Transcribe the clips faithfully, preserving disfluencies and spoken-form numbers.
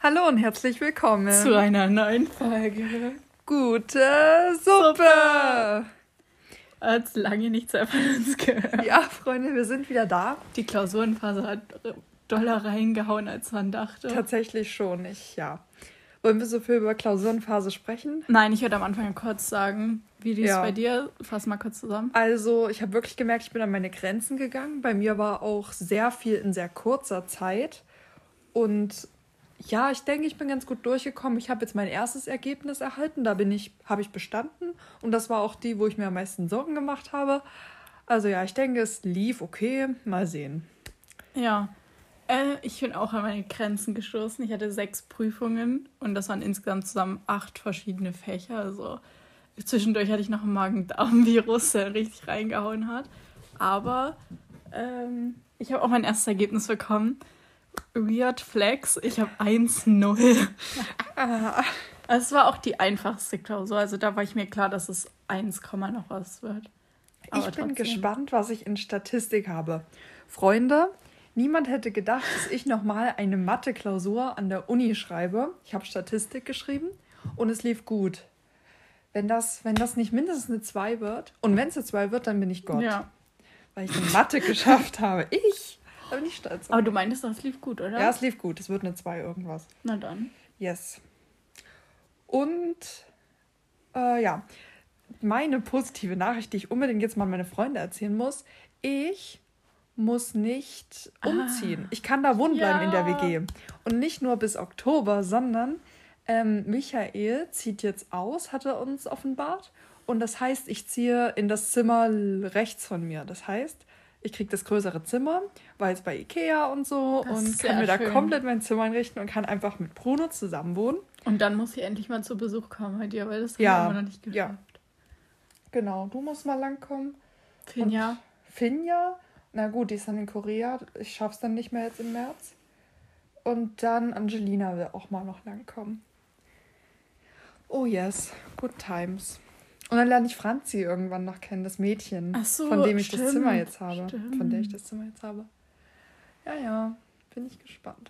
Hallo und herzlich willkommen zu einer neuen Folge. Gute Suppe! Suppe. Hat lange nichts mehr von uns gehört. Ja, Freunde, wir sind wieder da. Die Klausurenphase hat doller reingehauen, als man dachte. Tatsächlich schon, ich, ja. Wollen wir so viel über Klausurenphase sprechen? Nein, ich würde am Anfang kurz sagen, wie die ist Ja. bei dir. Fass mal kurz zusammen. Also, ich habe wirklich gemerkt, ich bin an meine Grenzen gegangen. Bei mir war auch sehr viel in sehr kurzer Zeit. Und ja, ich denke, ich bin ganz gut durchgekommen. Ich habe jetzt mein erstes Ergebnis erhalten. Da bin ich, habe ich bestanden. Und das war auch die, wo ich mir am meisten Sorgen gemacht habe. Also ja, ich denke, es lief okay. Mal sehen. Ja, äh, ich bin auch an meine Grenzen gestoßen. Ich hatte sechs Prüfungen und das waren insgesamt zusammen acht verschiedene Fächer. Also zwischendurch hatte ich noch ein Magen-Darm-Virus, der richtig reingehauen hat. Aber ähm, ich habe auch mein erstes Ergebnis bekommen. Weird Flex, ich habe eins null. Also es war auch die einfachste Klausur. Also da war ich mir klar, dass es eins, noch was wird. Aber ich bin trotzdem. gespannt, was ich in Statistik habe. Freunde, niemand hätte gedacht, dass ich nochmal eine Mathe-Klausur an der Uni schreibe. Ich habe Statistik geschrieben und es lief gut. Wenn das, wenn das nicht mindestens eine zwei wird, und wenn es eine zwei wird, dann bin ich Gott. Ja. Weil ich eine Mathe geschafft habe. Ich, da bin ich stolz. Aber du meintest doch, es lief gut, oder? Ja, es lief gut. Es wird eine zwei irgendwas. Na dann. Yes. Und äh, ja, meine positive Nachricht, die ich unbedingt jetzt mal an meine Freunde erzählen muss, ich muss nicht umziehen. Ah. Ich kann da wohnen bleiben Ja. in der W G. Und nicht nur bis Oktober, sondern ähm, Michael zieht jetzt aus, hat er uns offenbart. Und das heißt, ich ziehe in das Zimmer rechts von mir. Das heißt, ich kriege das größere Zimmer, weil es bei Ikea und so, Das und ist kann sehr mir da schön. komplett mein Zimmer einrichten und kann einfach mit Bruno zusammen wohnen. Und dann muss ich endlich mal zu Besuch kommen bei dir, weil das Ja, haben wir noch nicht geschafft. ja. Genau, du musst mal langkommen. Finja. Finja, na gut, die ist dann in Korea. Ich schaff's dann nicht mehr jetzt im März. Und dann Angelina will auch mal noch langkommen. Oh yes, good times. Und dann lerne ich Franzi irgendwann noch kennen, das Mädchen, Ach so, von dem ich stimmt, das Zimmer jetzt habe. stimmt. Von der ich das Zimmer jetzt habe. Ja, ja, bin ich gespannt.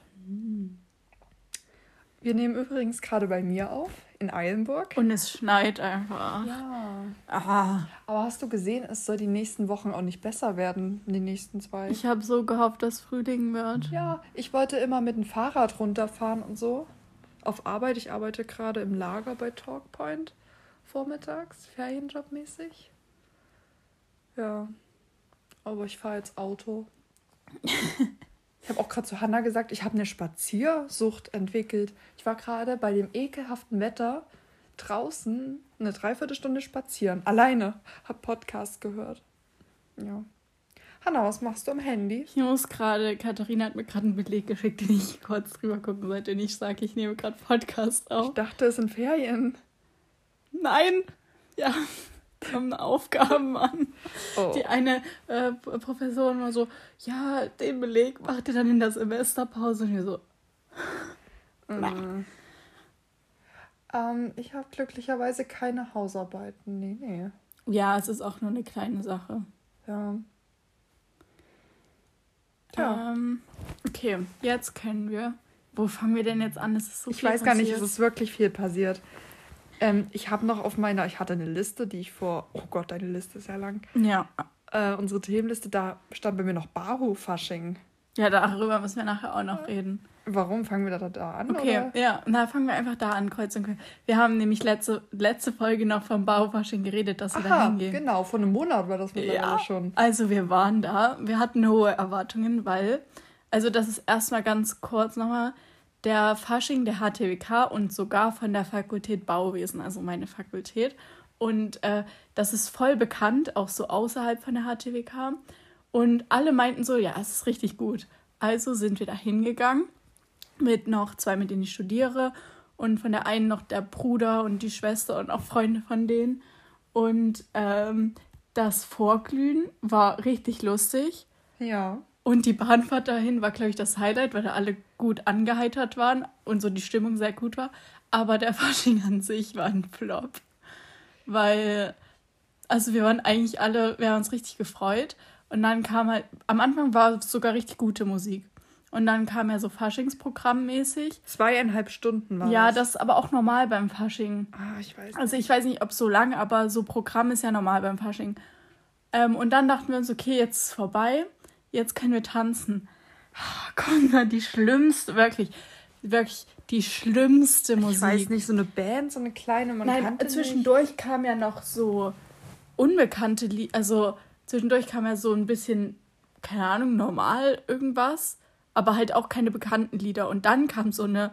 Wir nehmen übrigens gerade bei mir auf, in Eilenburg. Und es schneit einfach. Ja. Aha. Aber hast du gesehen, es soll die nächsten Wochen auch nicht besser werden, in den nächsten zwei? Ich habe so gehofft, dass Frühling wird. Ja, ich wollte immer mit dem Fahrrad runterfahren und so. Auf Arbeit. Ich arbeite gerade im Lager bei Talkpoint. Vormittags, Ferienjobmäßig. Ja. Aber ich fahre jetzt Auto. Ich habe auch gerade zu Hannah gesagt, ich habe eine Spaziersucht entwickelt. Ich war gerade bei dem ekelhaften Wetter draußen eine Dreiviertelstunde spazieren. Alleine. Hab Podcast gehört. Ja. Hannah, was machst du am Handy? Ich muss gerade, Katharina hat mir gerade einen Beleg geschickt, den ich kurz drüber gucken sollte. Und ich sage, ich nehme gerade Podcast auf. Ich dachte, es sind Ferien. Nein! Ja, kommen Aufgaben an. Oh. Die eine äh, Professorin war so, ja, den Beleg macht ihr dann in der Semesterpause. Und wir so, Mm. Ähm, ich habe glücklicherweise keine Hausarbeiten. Nee, nee. ja, es ist auch nur eine kleine Sache. Ja. Tja. Ähm, okay, jetzt können wir. Wo fangen wir denn jetzt an? Es ist so Ich viel weiß gar nicht, passiert. es ist wirklich viel passiert. Ähm, ich habe noch auf meiner, ich hatte eine Liste, die ich vor, oh Gott, deine Liste ist ja lang. Ja. Äh, unsere Themenliste, da stand bei mir noch Baru-Fasching. Ja, darüber müssen wir nachher auch noch reden. Warum fangen wir da, da an? Okay, Oder? ja, na fangen wir einfach da an, kreuz und quer. Wir haben nämlich letzte, letzte Folge noch vom Baufasching geredet, dass wir da Aha, hingehen. genau, vor einem Monat war das mittlerweile Ja, schon. also wir waren da, wir hatten hohe Erwartungen, weil, also das ist erstmal ganz kurz nochmal, der Fasching der H T W K und sogar von der Fakultät Bauwesen, also meine Fakultät. Und äh, das ist voll bekannt, auch so außerhalb von der H T W K. Und alle meinten so, ja, es ist richtig gut. Also sind wir da hingegangen mit noch zwei, mit denen ich studiere. Und von der einen noch der Bruder und die Schwester und auch Freunde von denen. Und ähm, das Vorglühen war richtig lustig. Ja. Und die Bahnfahrt dahin war, glaube ich, das Highlight, weil da alle gut angeheitert waren und so die Stimmung sehr gut war. Aber der Fasching an sich war ein Flop. Weil, also wir waren eigentlich alle, wir haben uns richtig gefreut. Und dann kam halt, am Anfang war sogar richtig gute Musik. Und dann kam ja so Faschingsprogramm mäßig. Zweieinhalb Stunden war Ja, das. das ist aber auch normal beim Fasching. Ah, ich weiß nicht. Also ich weiß nicht, ob so lang, aber so Programm ist ja normal beim Fasching. Ähm, und dann dachten wir uns, okay, jetzt ist vorbei, jetzt können wir tanzen. Oh, komm mal, die schlimmste, wirklich, wirklich die schlimmste Musik. Ich weiß nicht, so eine Band, so eine kleine, man Nein, kannte zwischendurch nicht. kam ja noch so unbekannte Lieder, also zwischendurch kam ja so ein bisschen, keine Ahnung, normal irgendwas, aber halt auch keine bekannten Lieder. Und dann kam so eine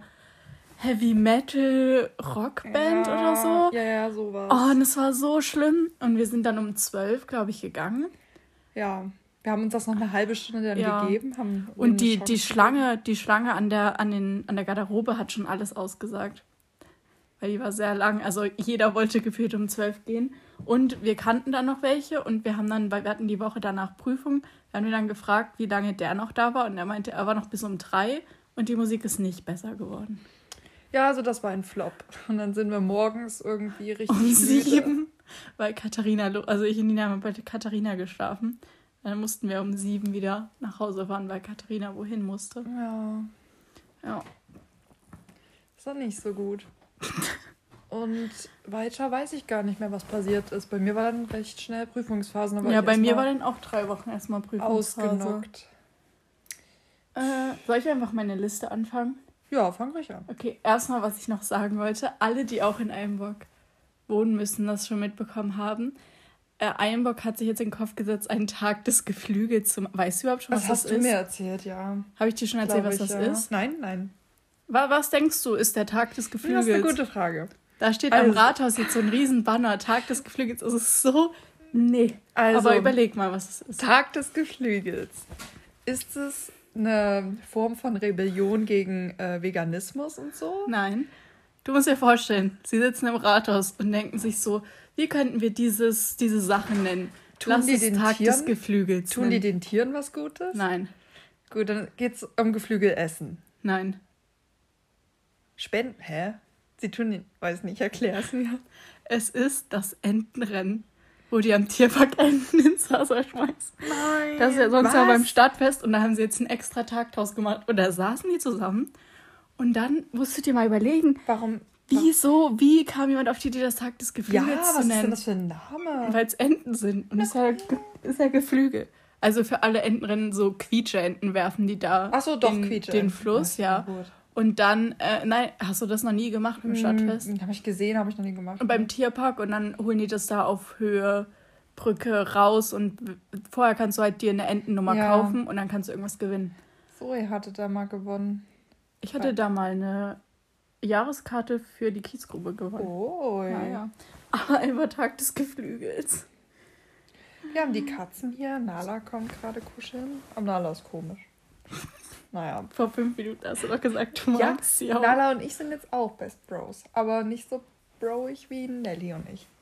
Heavy-Metal-Rockband ja, oder so. Ja, ja, sowas. Oh, und es war so schlimm. Und wir sind dann um zwölf, glaube ich, gegangen. Ja, wir haben uns das noch eine halbe Stunde dann Ja. gegeben. Haben Und die, Chance die Schlange, die Schlange an der, an, den, an der Garderobe hat schon alles ausgesagt. Weil die war sehr lang. Also jeder wollte gefühlt um zwölf gehen. Und wir kannten dann noch welche. Und wir haben dann, weil wir hatten die Woche danach Prüfung, haben wir dann gefragt, wie lange der noch da war. Und er meinte, er war noch bis um drei. Und die Musik ist nicht besser geworden. Ja, also das war ein Flop. Und dann sind wir morgens irgendwie richtig Um müde. sieben, weil Katharina, lo- also ich und Nina haben bei Katharina geschlafen. Dann mussten wir um sieben wieder nach Hause fahren, weil Katharina wohin musste. Ja, Ja. ist doch nicht so gut. Und weiter weiß ich gar nicht mehr, was passiert ist. Bei mir war dann recht schnell Prüfungsphasen. Aber Ja, ich bei mir erstmal war dann auch drei Wochen erstmal Prüfungsphase. ausgenockt. Äh, soll ich einfach meine Liste anfangen? Ja, fang ruhig an. Okay, erstmal, was ich noch sagen wollte. Alle, die auch in Eilenburg wohnen, müssen das schon mitbekommen haben. Äh, Eilenburg hat sich jetzt in den Kopf gesetzt, einen Tag des Geflügels zu machen. Weißt du überhaupt schon, was Das das hast du ist? mir erzählt, ja. Habe ich dir schon erzählt, Glaub was ich, das ja. ist? Nein, nein. Wa- Was denkst du, ist der Tag des Das Geflügels? ist eine gute Frage. Da steht am Also- Rathaus jetzt so ein riesen Banner. Tag des Geflügels. Es ist so... Nee. Also, Aber überleg mal, was es ist. Tag des Geflügels. Ist es eine Form von Rebellion gegen äh, Veganismus und so? Nein. Du musst dir vorstellen, sie sitzen im Rathaus und denken sich so, wie könnten wir dieses, diese Sache nennen? Tun Lass die es den Tag Tieren- des Geflügels Tun die nennen. den Tieren was Gutes? Nein, Gut, dann geht's um Geflügelessen. nein. Spenden? Hä? Sie tun den... Weiß nicht, erklär's mir. Es ist das Entenrennen, wo die am Tierpark Enten ins Wasser schmeißen. Nein. Das ist ja sonst mal was? beim Stadtfest und da haben sie jetzt einen extra Tag draus gemacht. Und da saßen die zusammen und dann musst du dir mal überlegen, Warum? wieso, wie kam jemand auf die Idee, das Tag des Ja, Geflügels was zu ist denn nennen? das für ein Name? Weil es Enten sind und es ist ja, Ge- ist ja Geflügel. Also für alle Entenrennen so Quietsche-Enten werfen die da Ach so, doch, in Quietsche. den Fluss, ja. Gut. Und dann, äh, nein, hast du das noch nie gemacht beim Stadtfest? Hm, habe ich gesehen, habe ich noch nie gemacht. Und beim Tierpark und dann holen die das da auf Höhe Brücke raus und w- vorher kannst du halt dir eine Entennummer Ja. kaufen und dann kannst du irgendwas gewinnen. So, ihr hattet da mal gewonnen. Ich hatte da mal eine Jahreskarte für die Kiezgrube gewonnen. Oh, Ja, ja. Aber einfach Tag des Geflügels. Wir haben die Katzen hier. Nala kommt gerade kuscheln. Aber Nala ist komisch. Naja. Vor fünf Minuten hast du doch gesagt, du Ja, magst sie auch. Nala und ich sind jetzt auch Best Bros. Aber nicht so broig wie Nelly und ich.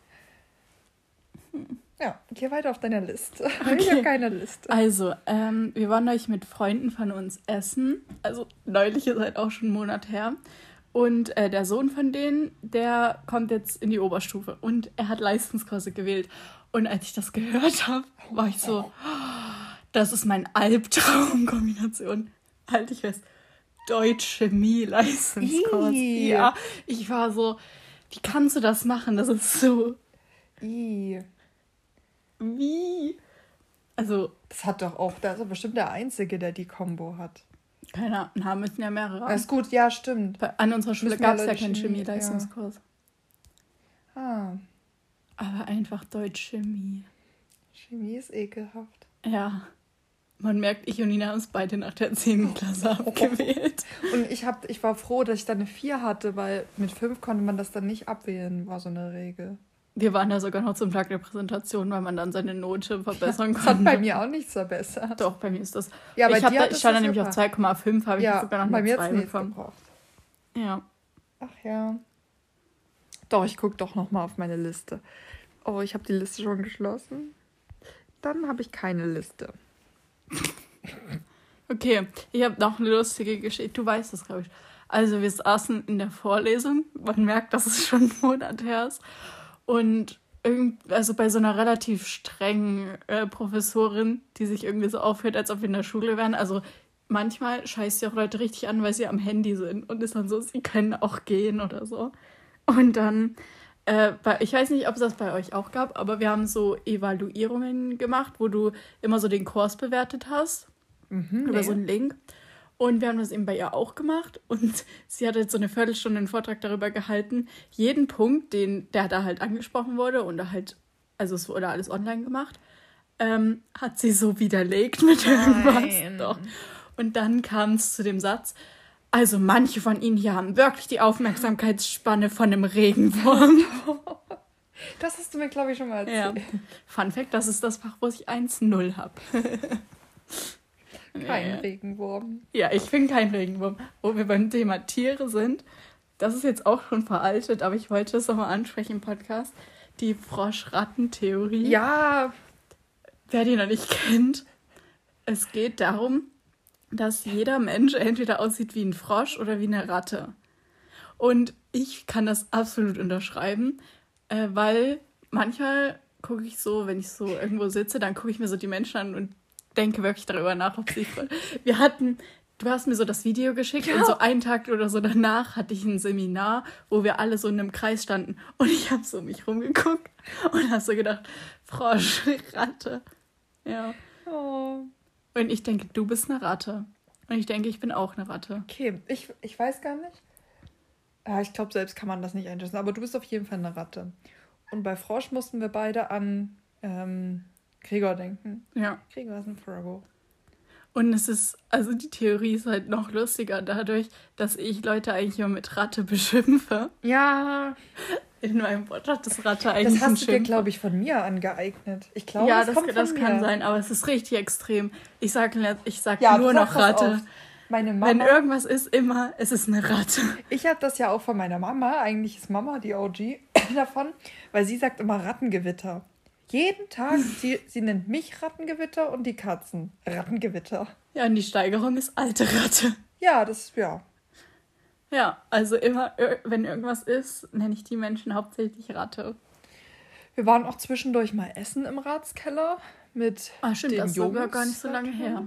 Ja, geh weiter auf deiner Liste. Ich Okay. habe keine Liste. Also, ähm, wir waren neulich mit Freunden von uns essen. Also, neulich ist halt auch schon einen Monat her. Und äh, der Sohn von denen, der kommt jetzt in die Oberstufe. Und er hat Leistungskurse gewählt. Und als ich das gehört habe, war ich so, oh, das ist mein Albtraum-Kombination. Halte ich fest. Deutsch-Chemie-Leistungskurs. Ih. Ja, ich war so, wie kannst du das machen? Das ist so, I. wie? Also, Das hat doch auch, da ist er bestimmt der Einzige, der die Combo hat. keine Ahnung, müssen ja mehrere haben. Alles gut, ja, stimmt. Bei- An unserer Schule Müssen gab es alle ja keinen Chemie, Chemie-Leistungskurs. Ah, Aber einfach Deutsch-Chemie. Chemie ist ekelhaft. Ja. Man merkt, ich und Nina haben es beide nach der zehnten Klasse abgewählt. Und ich, hab, ich war froh, dass ich da eine vier hatte, weil mit fünf konnte man das dann nicht abwählen, war so eine Regel. Wir waren da sogar noch zum Tag der Präsentation, weil man dann seine Note verbessern Das hat konnte. bei mir auch nichts verbessert. Doch, bei mir ist das. Ja, bei ich hab dir da, hat ich es stand da das nämlich auf gebracht. zwei Komma fünf, habe ich Ja, jetzt sogar noch bei eine mir zwei hat es nichts bekommen. gebraucht. Ja. Ach ja. Doch, ich gucke doch noch mal auf meine Liste. Oh, ich habe die Liste schon geschlossen. Dann habe ich keine Liste. Okay, ich habe noch eine lustige Geschichte. Du weißt das, glaube ich. Also wir saßen in der Vorlesung. Man merkt, dass es schon einen Monat her ist. Und irgend, also bei so einer relativ strengen äh, Professorin, die sich irgendwie so aufhört, als ob wir in der Schule wären. Also manchmal scheißt ja auch Leute richtig an, weil sie am Handy sind und ist dann so, sie können auch gehen oder so. Und dann, äh, bei, ich weiß nicht, ob es das bei euch auch gab, aber wir haben so Evaluierungen gemacht, wo du immer so den Kurs bewertet hast, Mhm, über nee. so einen Link. Und wir haben das eben bei ihr auch gemacht. Und sie hat jetzt so eine Viertelstunde einen Vortrag darüber gehalten. Jeden Punkt, den, der da halt angesprochen wurde und da halt, also es wurde alles online gemacht, ähm, hat sie so widerlegt mit irgendwas. Nein. Doch. Und dann kam es zu dem Satz, also manche von ihnen hier haben wirklich die Aufmerksamkeitsspanne von einem Regenwurm. Das hast du mir, glaube ich, schon mal Ja. erzählt. Fun Fact, das ist das Fach, wo ich eins null habe. Kein Regenwurm. Ja, ich bin kein Regenwurm. Wo wir beim Thema Tiere sind, das ist jetzt auch schon veraltet, aber ich wollte es nochmal ansprechen im Podcast. Die Frosch-Ratten-Theorie. Ja. Wer die noch nicht kennt, es geht darum, dass jeder Mensch entweder aussieht wie ein Frosch oder wie eine Ratte. Und ich kann das absolut unterschreiben, äh, weil manchmal gucke ich so, wenn ich so irgendwo sitze, dann gucke ich mir so die Menschen an und denke wirklich darüber nach, ob sie... Wir hatten... Du hast mir so das Video geschickt ja. Und so einen Tag oder so danach hatte ich ein Seminar, wo wir alle so in einem Kreis standen. Und ich habe so um mich rumgeguckt und habe so gedacht, Frosch, Ratte. Ja. Oh. Und ich denke, du bist eine Ratte. Und ich denke, ich bin auch eine Ratte. Okay, ich, ich weiß gar nicht. Ja, ich glaube, selbst kann man das nicht einschätzen. Aber du bist auf jeden Fall eine Ratte. Und bei Frosch mussten wir beide an ähm, Gregor denken. Ja. Gregor ist ein Frogo. Und es ist, also die Theorie ist halt noch lustiger dadurch, dass ich Leute eigentlich immer mit Ratte beschimpfe. Ja. In meinem Podcast ist Ratte eigentlich Das hast du dir, glaube ich, von mir angeeignet. Ich glaube, ja, das, das, kommt von das mir. kann sein, aber es ist richtig extrem. Ich sage ich sag ja, nur noch Ratte. Meine Mama, wenn irgendwas ist, immer, es ist eine Ratte. Ich habe das ja auch von meiner Mama. Eigentlich ist Mama die O G davon, weil sie sagt immer Rattengewitter. Jeden Tag, sie, sie nennt mich Rattengewitter und die Katzen Rattengewitter. Ja, und die Steigerung ist alte Ratte. Ja, das, ja. Ja, also immer, wenn irgendwas ist, nenne ich die Menschen hauptsächlich Ratte. Wir waren auch zwischendurch mal essen im Ratskeller mit ah, stimmt, den das ist Jungs. sogar gar nicht so lange her.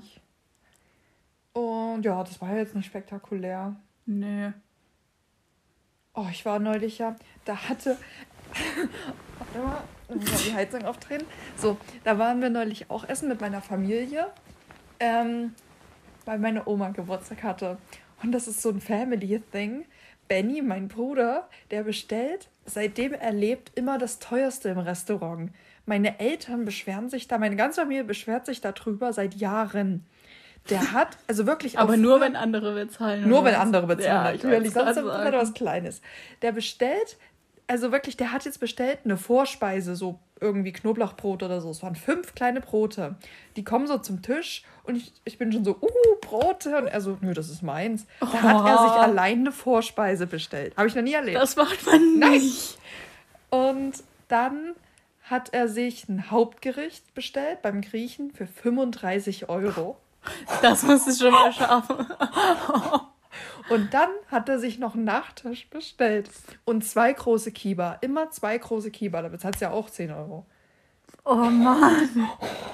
Und ja, das war jetzt nicht spektakulär. Nö. Oh, ich war neulich ja, da hatte... Warte mal, ich muss mal die Heizung aufdrehen. So, da waren wir neulich auch essen mit meiner Familie, ähm, weil meine Oma Geburtstag hatte. Und das ist so ein Family-Thing. Benny, mein Bruder, der bestellt, seitdem er lebt, immer das Teuerste im Restaurant. Meine Eltern beschweren sich da, meine ganze Familie beschwert sich darüber seit Jahren. Der hat, also wirklich... Aber nur, wenn andere bezahlen. Nur, wenn andere bezahlen. Ja, natürlich, ich sonst ist das was Kleines. Der bestellt... Also wirklich, der hat jetzt bestellt eine Vorspeise, so irgendwie Knoblauchbrot oder so. Es waren fünf kleine Brote. Die kommen so zum Tisch und ich, ich bin schon so, uh, Brote. Und er so, nö, das ist meins. Da oh. hat er sich allein eine Vorspeise bestellt. Habe ich noch nie erlebt. Das macht man nicht. Nein. Und dann hat er sich ein Hauptgericht bestellt beim Griechen für fünfunddreißig Euro. Das musst du schon mal schaffen. Und dann hat er sich noch einen Nachtisch bestellt. Und zwei große Kiba. Immer zwei große Kiba. Da bezahlt es ja auch zehn Euro. Oh Mann.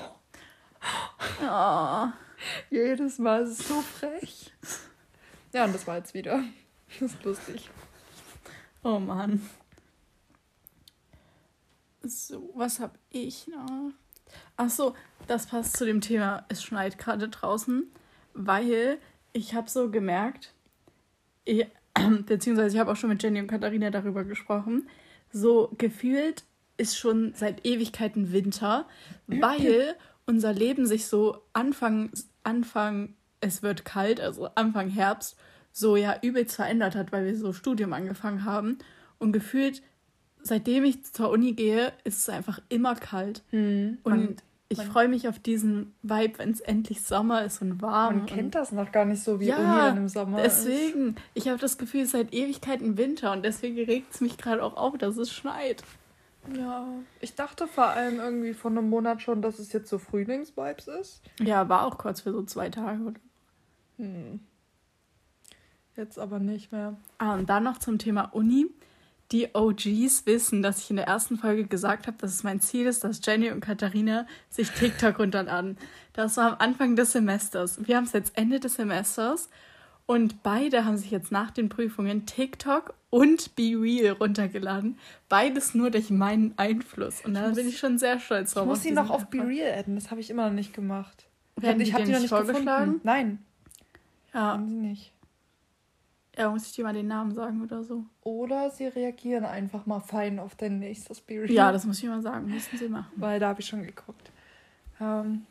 Oh. Jedes Mal ist es so frech. Ja, und das war jetzt wieder. Das ist lustig. Oh Mann. So, was hab ich noch? Ach so, das passt zu dem Thema, es schneit gerade draußen, weil... Ich habe so gemerkt, ich, beziehungsweise ich habe auch schon mit Jenny und Katharina darüber gesprochen, so gefühlt ist schon seit Ewigkeiten Winter, weil unser Leben sich so Anfang, Anfang, es wird kalt, also Anfang Herbst, so ja übelst verändert hat, weil wir so Studium angefangen haben. Und gefühlt, seitdem ich zur Uni gehe, ist es einfach immer kalt. Hm, und ich freue mich auf diesen Vibe, wenn es endlich Sommer ist und warm. Man kennt das noch gar nicht so, wie ja, Uni dann im Sommer deswegen. ist. Ich habe das Gefühl, es ist seit Ewigkeiten Winter und deswegen regt es mich gerade auch auf, dass es schneit. Ja, ich dachte vor allem irgendwie vor einem Monat schon, dass es jetzt so Frühlingsvibes ist. Ja, war auch kurz für so zwei Tage. Oder? Hm. Jetzt aber nicht mehr. Ah, und dann noch zum Thema Uni. die O Gs wissen, dass ich in der ersten Folge gesagt habe, dass es mein Ziel ist, dass Jenny und Katharina sich TikTok runterladen. Das war am Anfang des Semesters. Wir haben es jetzt Ende des Semesters und beide haben sich jetzt nach den Prüfungen TikTok und Be Real runtergeladen. Beides nur durch meinen Einfluss. Und da bin ich schon sehr stolz drauf. Ich muss auf sie noch diesen auf Be Erfolg. Real adden. Das habe ich immer noch nicht gemacht. Werden ich die habe dir die noch nicht nicht vorgeschlagen? gefunden. Nein, Ja. haben sie nicht. Ja, muss ich dir mal den Namen sagen oder so? Oder sie reagieren einfach mal fein auf dein nächstes Be Real. Ja, das muss ich mal sagen. Müssen sie machen. Weil da habe ich schon geguckt. Ähm,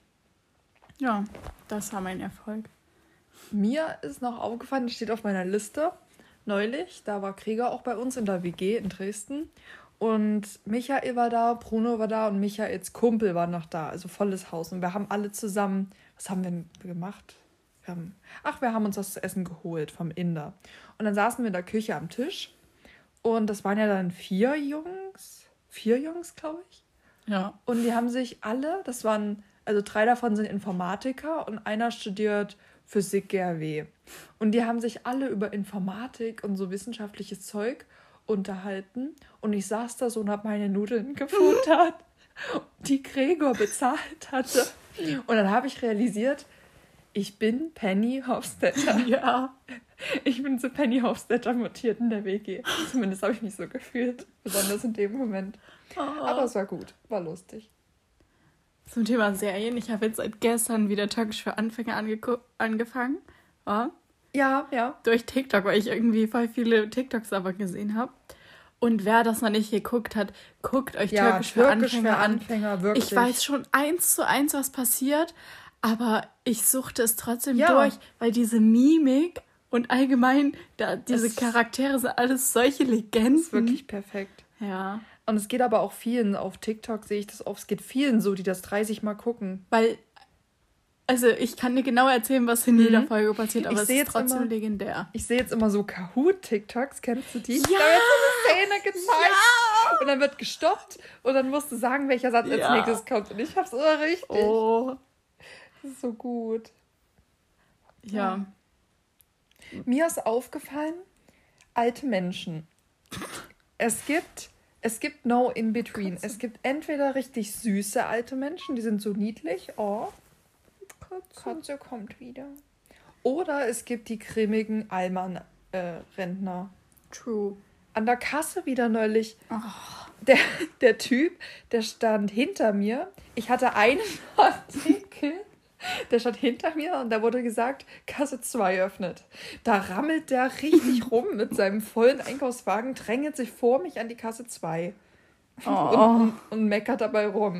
Ja, das war mein Erfolg. Mir ist noch aufgefallen, das steht auf meiner Liste, neulich, da war Krieger auch bei uns in der W G in Dresden und Michael war da, Bruno war da und Michaels Kumpel war noch da, also volles Haus und wir haben alle zusammen, was haben wir denn gemacht? Wir haben, ach, wir haben uns was zu essen geholt vom Inder und dann saßen wir in der Küche am Tisch und das waren ja dann vier Jungs, vier Jungs, glaube ich. Ja. Und die haben sich alle, das waren, also drei davon sind Informatiker und einer studiert Physik G R W. Und die haben sich alle über Informatik und so wissenschaftliches Zeug unterhalten. Und ich saß da so und habe meine Nudeln gefuttert, die Gregor bezahlt hatte. Und dann habe ich realisiert, ich bin Penny Hofstetter. Ja. Ich bin zu Penny Hofstetter mutiert in der W G. Zumindest habe ich mich so gefühlt. Besonders in dem Moment. Oh. Aber es war gut. War lustig. Zum Thema Serien. Ich habe jetzt seit gestern wieder Türkisch für Anfänger angeku- angefangen. Ja. Ja, ja. Durch TikTok, weil ich irgendwie voll viele TikToks aber gesehen habe. Und wer das noch nicht geguckt hat, guckt euch Ja, Türkisch für Türkisch Anfänger für an. Anfänger, wirklich. Ich weiß schon eins zu eins, was passiert, aber ich suchte es trotzdem Ja. durch, weil diese Mimik und allgemein da, diese Es- Charaktere sind alles solche Legenden. Das ist wirklich perfekt. Ja, Und es geht aber auch vielen, auf TikTok sehe ich das oft, es geht vielen so, die das dreißig Mal gucken. weil, also ich kann dir genau erzählen, was in jeder Mhm. Folge passiert, aber Ich es sehe ist jetzt trotzdem immer- legendär. Ich sehe jetzt immer so Kahoot-TikToks, kennst du die? Ja! Da wird so eine Szene gezeigt und dann wird gestoppt und dann musst du sagen, welcher Satz als Ja. nächstes kommt. Und ich hab's immer richtig. Oh, Das ist so gut. ja. Mir ist aufgefallen, alte Menschen. Es gibt, es gibt no in between. Katze. Es gibt entweder richtig süße alte Menschen, die sind so niedlich. Oh, Katze kommt wieder. Oder es gibt die grimmigen Allmann-Rentner. True. An der Kasse wieder neulich. Oh. Der, der Typ, der stand hinter mir. Ich hatte einen Artikel, der stand hinter mir und da wurde gesagt, Kasse zwei öffnet. Da rammelt der richtig rum mit seinem vollen Einkaufswagen, drängelt sich vor mich an die Kasse zwei Oh. und, und, und meckert dabei rum.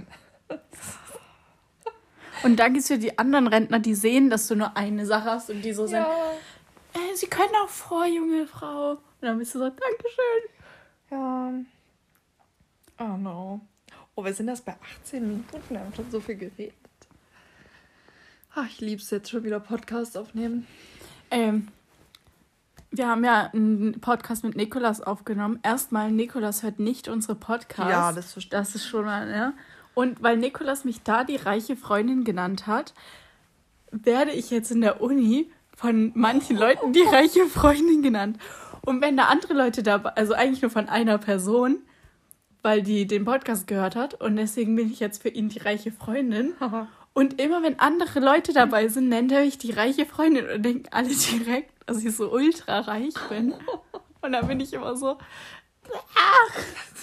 Und dann gibt es ja die anderen Rentner, die sehen, dass du nur eine Sache hast und die so sind, Ja. äh, sie können auch vor, junge Frau. Und dann bist du so, Dankeschön. Ja. Oh no. Oh, wir sind erst bei achtzehn Minuten. Wir haben schon so viel geredet. Ach, ich lieb's jetzt schon wieder Podcast aufnehmen. Ähm, wir haben ja einen Podcast mit Nikolas aufgenommen. Erstmal, Nikolas hört nicht unsere Podcasts. Ja, das verstehe Das ist schon mal, ne? Und weil Nikolas mich da die reiche Freundin genannt hat, werde ich jetzt in der Uni von manchen Leuten die reiche Freundin genannt. Und wenn da andere Leute dabei, also eigentlich nur von einer Person, weil die den Podcast gehört hat und deswegen bin ich jetzt für ihn die reiche Freundin. Und immer wenn andere Leute dabei sind, nennt er mich die reiche Freundin und denken alle direkt, dass ich so ultra reich bin. Und dann bin ich immer so, ach.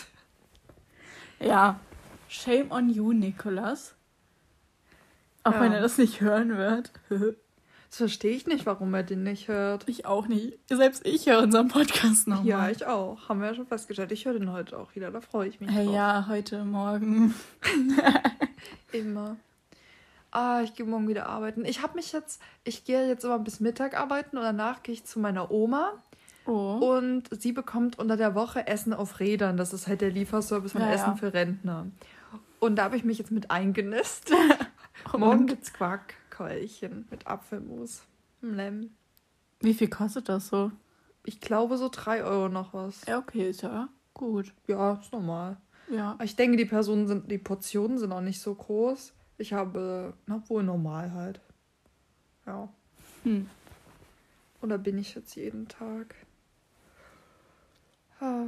Ja, shame on you, Nikolas. Auch Ja. wenn er das nicht hören wird. Das verstehe ich nicht, warum er den nicht hört. Ich auch nicht. Selbst ich höre unseren Podcast nochmal. Ja, ich auch. Haben wir ja schon festgestellt. Ich höre den heute auch wieder. Da freue ich mich Hey, drauf. ja, heute Morgen. Immer. Ah, ich gehe morgen wieder arbeiten. Ich habe mich jetzt, ich gehe jetzt immer bis Mittag arbeiten und danach gehe ich zu meiner Oma. Oh. Und sie bekommt unter der Woche Essen auf Rädern. Das ist halt der Lieferservice von Ja, Essen ja. für Rentner. Und da habe ich mich jetzt mit eingenistet. Morgen Und gibt's Quarkkeulchen mit Apfelmus. Lem. wie viel kostet das so? Ich glaube so drei Euro noch was. Ja, okay, ist ja gut. Ja, ist normal. Ja. Aber ich denke, die Personen sind, die Portionen sind auch nicht so groß. Ich habe, na wohl normal halt. Ja. Hm. Oder bin ich jetzt jeden Tag? Ah,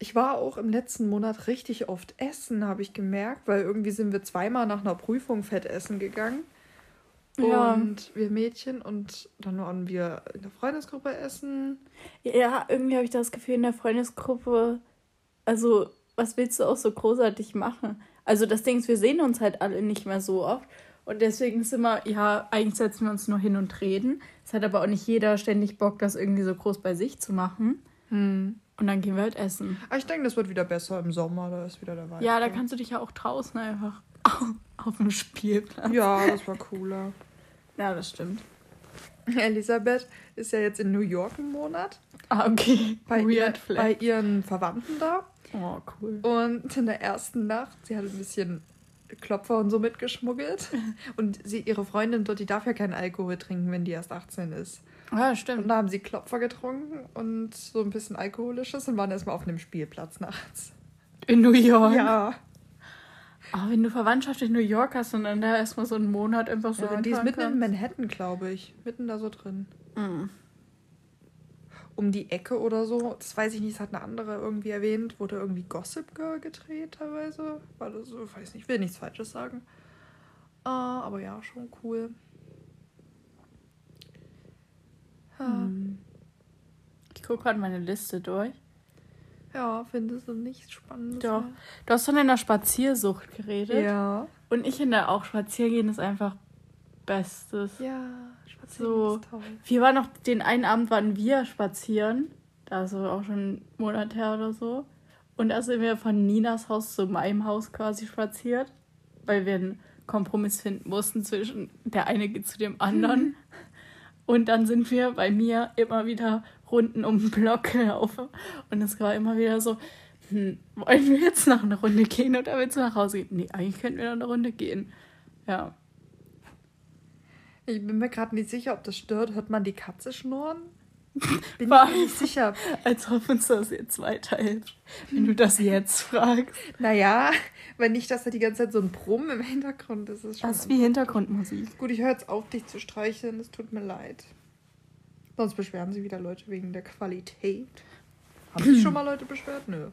ich war auch im letzten Monat richtig oft essen, habe ich gemerkt, weil irgendwie sind wir zweimal nach einer Prüfung fett essen gegangen. Ja. Und wir Mädchen und dann waren wir in der Freundesgruppe essen. Ja, irgendwie habe ich das Gefühl, in der Freundesgruppe, also, was willst du auch so großartig machen? Also, das Ding ist, wir sehen uns halt alle nicht mehr so oft. Und deswegen ist immer, ja, eigentlich setzen wir uns nur hin und reden. Es hat aber auch nicht jeder ständig Bock, das irgendwie so groß bei sich zu machen. Hm. Und dann gehen wir halt essen. Aber ich denke, das wird wieder besser im Sommer, da ist wieder der Vibe. Ja, da kannst du dich ja auch draußen einfach auf dem Spielplatz. Ja, das war cooler. Ja, das stimmt. Elisabeth ist ja jetzt in New York einen Monat. Ah, okay. Bei, ihr, Weird Flag. bei ihren Verwandten da. Oh, cool. Und in der ersten Nacht, sie hat ein bisschen Klopfer und so mitgeschmuggelt. Und sie, ihre Freundin dort, die darf ja keinen Alkohol trinken, wenn die erst achtzehn ist. Ja, Und stimmt. da haben sie Klopfer getrunken und so ein bisschen Alkoholisches und waren erstmal auf einem Spielplatz nachts. In New York. Ja. Oh, wenn du Verwandtschaft in New York hast und dann da erstmal so einen Monat einfach so Ja, die ist hinfahren mitten in kannst. Manhattan, glaube ich. Mitten da so drin. Mhm. Um die Ecke oder so. Das weiß ich nicht, das hat eine andere irgendwie erwähnt. Wurde irgendwie Gossip Girl gedreht teilweise. War das so? Ich weiß nicht, ich will nichts Falsches sagen. Uh, aber ja, schon cool. Ja, Hm. Ich gucke gerade meine Liste durch. ja, findest du nichts Spannendes Doch. mehr? Du hast von deiner Spaziersucht geredet. Ja. Und ich finde auch, Spaziergehen ist einfach Bestes. Ja, spazieren So. ist toll. Wir waren noch, den einen Abend waren wir spazieren. Da ist so auch schon ein Monat her oder so. Und da sind wir von Ninas Haus zu meinem Haus quasi spaziert. Weil wir einen Kompromiss finden mussten zwischen der eine geht zu dem anderen. Und dann sind wir bei mir immer wieder Runden um den Block gelaufen. Und es war immer wieder so, hm, wollen wir jetzt noch eine Runde gehen oder willst du nach Hause gehen? Nee, eigentlich könnten wir noch eine Runde gehen. Ja. Ich bin mir gerade nicht sicher, ob das stört. Hört man die Katze schnurren? Bin Was? ich mir nicht sicher. Als ob uns das jetzt weiterhilft, wenn du das jetzt fragst. Naja, wenn nicht, dass da die ganze Zeit so ein Brummen im Hintergrund ist. ist schon Das ist wie Hintergrundmusik. Gut, ich höre jetzt auf, dich zu streicheln. Es tut mir leid. Sonst beschweren sich wieder Leute wegen der Qualität. Haben sich schon mal Leute beschwert? Nö.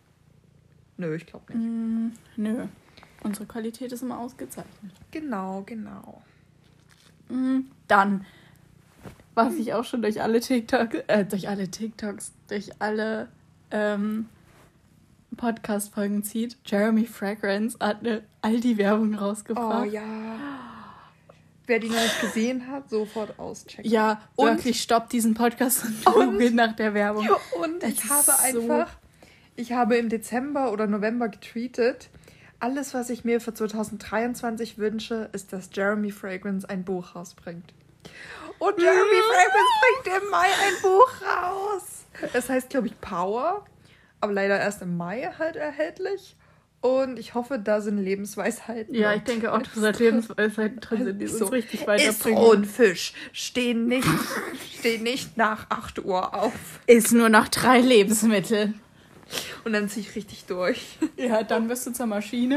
Nö, ich glaube nicht. Mm, nö. Unsere Qualität ist immer ausgezeichnet. Genau, genau. Mm, dann, was ich auch schon durch alle TikToks, äh, durch alle TikToks, durch alle ähm, Podcast-Folgen zieht, Jeremy Fragrance hat eine Aldi-Werbung Oh rausgebracht. ja. Wer die noch nicht gesehen hat, sofort auschecken. Ja, Und- wirklich, stoppt diesen Podcast und Und- googelt nach der Werbung. Und Es ich ist habe so- einfach, ich habe im Dezember oder November getweetet, alles, was ich mir für zwanzig dreiundzwanzig wünsche, ist, dass Jeremy Fragrance ein Buch rausbringt. Und Jeremy Fragrance bringt im Mai ein Buch raus. Es heißt, glaube ich, Power, aber leider erst im Mai halt erhältlich. Und ich hoffe, da sind Lebensweisheiten. Ja, ich und denke auch, dass Tipps da Lebensweisheiten drin sind, die So, uns richtig Ist weiterbringen. roh und Fisch. Steh nicht, steh nicht nach acht Uhr auf. Ist nur noch drei Lebensmittel. Und dann zieh ich richtig durch. Ja, dann wirst du zur Maschine.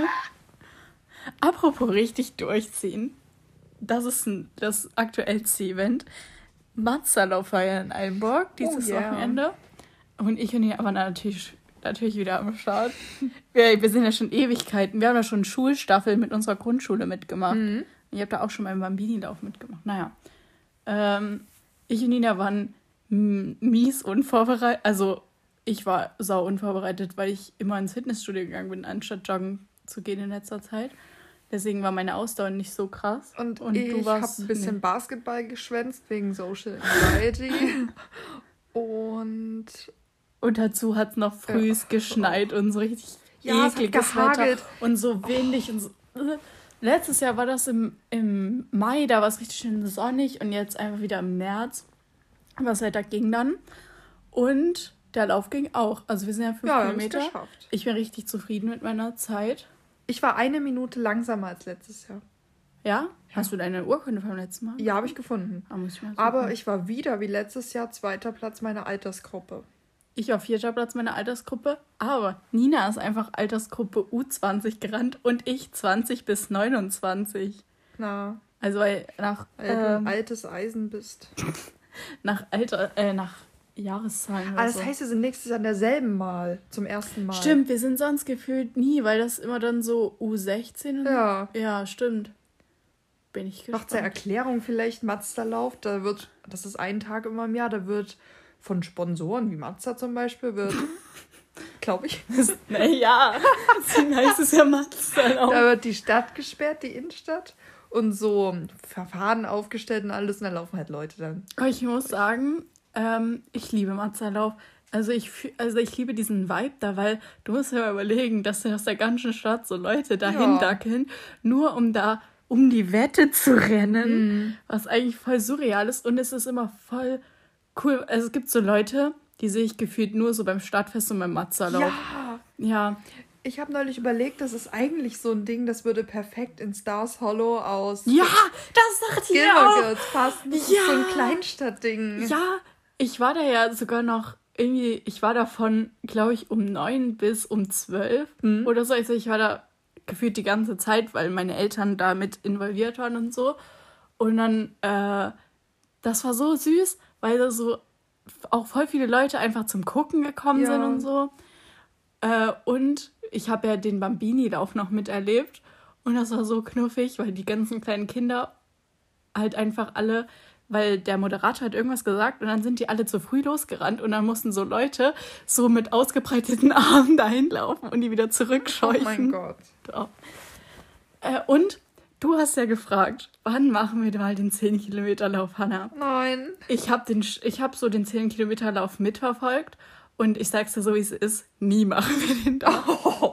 Apropos richtig durchziehen. Das ist ein, das aktuellste Event. Matzerlauf-Feier in Einburg dieses Oh, yeah. Wochenende. Und ich und die waren natürlich, natürlich wieder am Start. Wir, wir sind ja schon Ewigkeiten. Wir haben ja schon Schulstaffel mit unserer Grundschule mitgemacht. Mhm. Ich habe da auch schon beim Bambini-Lauf mitgemacht. Naja. Ähm, ich und Nina waren m- mies unvorbereitet. Also ich war sau unvorbereitet, weil ich immer ins Fitnessstudio gegangen bin, anstatt joggen zu gehen in letzter Zeit. Deswegen war meine Ausdauer nicht so krass. Und, Und ich du warst- habe ein bisschen nee. Basketball geschwänzt wegen Social Anxiety. Und Und dazu hat es noch frühs geschneit und so richtig Ja, es hat ekliges gehagelt. Wetter. Und so windig und so. Letztes Jahr war das im, im Mai, da war es richtig schön sonnig und jetzt einfach wieder im März. Aber das Wetter ging dann. Und der Lauf ging auch. Also wir sind ja fünf ja, wir haben es Kilometer. geschafft. Ich bin richtig zufrieden mit meiner Zeit. Ich war eine Minute langsamer als letztes Jahr. Ja? Hast du deine Urkunde vom letzten Mal? Ja, habe ich gefunden. Ah, muss ich mal Aber suchen. ich war wieder wie letztes Jahr zweiter Platz meiner Altersgruppe. Ich war vierter Platz meiner Altersgruppe, aber Nina ist einfach Altersgruppe U zwanzig gerannt und ich zwanzig bis neunundzwanzig. Na, Also weil nach, weil du ähm, altes Eisen bist. nach Alter, äh, nach Jahreszahlen oder Ah, das so. heißt, wir sind nächstes Jahr an derselben Mal, zum ersten Mal. Stimmt, wir sind sonst gefühlt nie, weil das immer dann so U sechzehn und Ja. Ja, stimmt. Bin ich gespannt. Macht zur Erklärung vielleicht Mazda-Lauf, da wird, das ist ein Tag immer im Jahr, da wird von Sponsoren, wie Mazda zum Beispiel, wird, glaube ich, Naja, deswegen heißt es ja Mazda-Lauf. da wird die Stadt gesperrt, die Innenstadt, und so Verfahren aufgestellt und alles, und da laufen halt Leute dann. Aber ich muss sagen, ähm, ich liebe Mazda-Lauf. Also ich, fühl- also ich liebe diesen Vibe da, weil du musst ja mal überlegen, dass aus der ganzen Stadt so Leute dahin Ja. dackeln, nur um da um die Wette zu rennen, Mhm. was eigentlich voll surreal ist. Und es ist immer voll cool. Also es gibt so Leute, die sehe ich gefühlt nur so beim Stadtfest und beim Mazda-Lauf. Ja, Ja, ich habe neulich überlegt, das ist eigentlich so ein Ding, das würde perfekt in Stars Hollow aus ja, das dachte ich mir Gilmore auch. Girls passen. Das ist so ein Ja. Kleinstadtding. Ja, ich war da ja sogar noch irgendwie, ich war davon, glaube ich, um neun bis um zwölf Mhm. oder so. Also ich war da gefühlt die ganze Zeit, weil meine Eltern da mit involviert waren und so. Und dann, äh, das war so süß, weil da so auch voll viele Leute einfach zum Gucken gekommen Ja. sind und so. Äh, und ich habe ja den Bambini-Lauf noch miterlebt. Und das war so knuffig, weil die ganzen kleinen Kinder halt einfach alle, weil der Moderator hat irgendwas gesagt und dann sind die alle zu früh losgerannt und dann mussten so Leute so mit ausgebreiteten Armen dahin laufen und die wieder Oh zurückscheuchen. mein Gott. Doch. Äh, und du hast ja gefragt, wann machen wir mal den zehn Kilometer Lauf, Hannah? Nein. Ich habe den, ich habe so den zehn Kilometer Lauf mitverfolgt und ich sag's dir so, wie es ist, nie machen wir den da. Oh.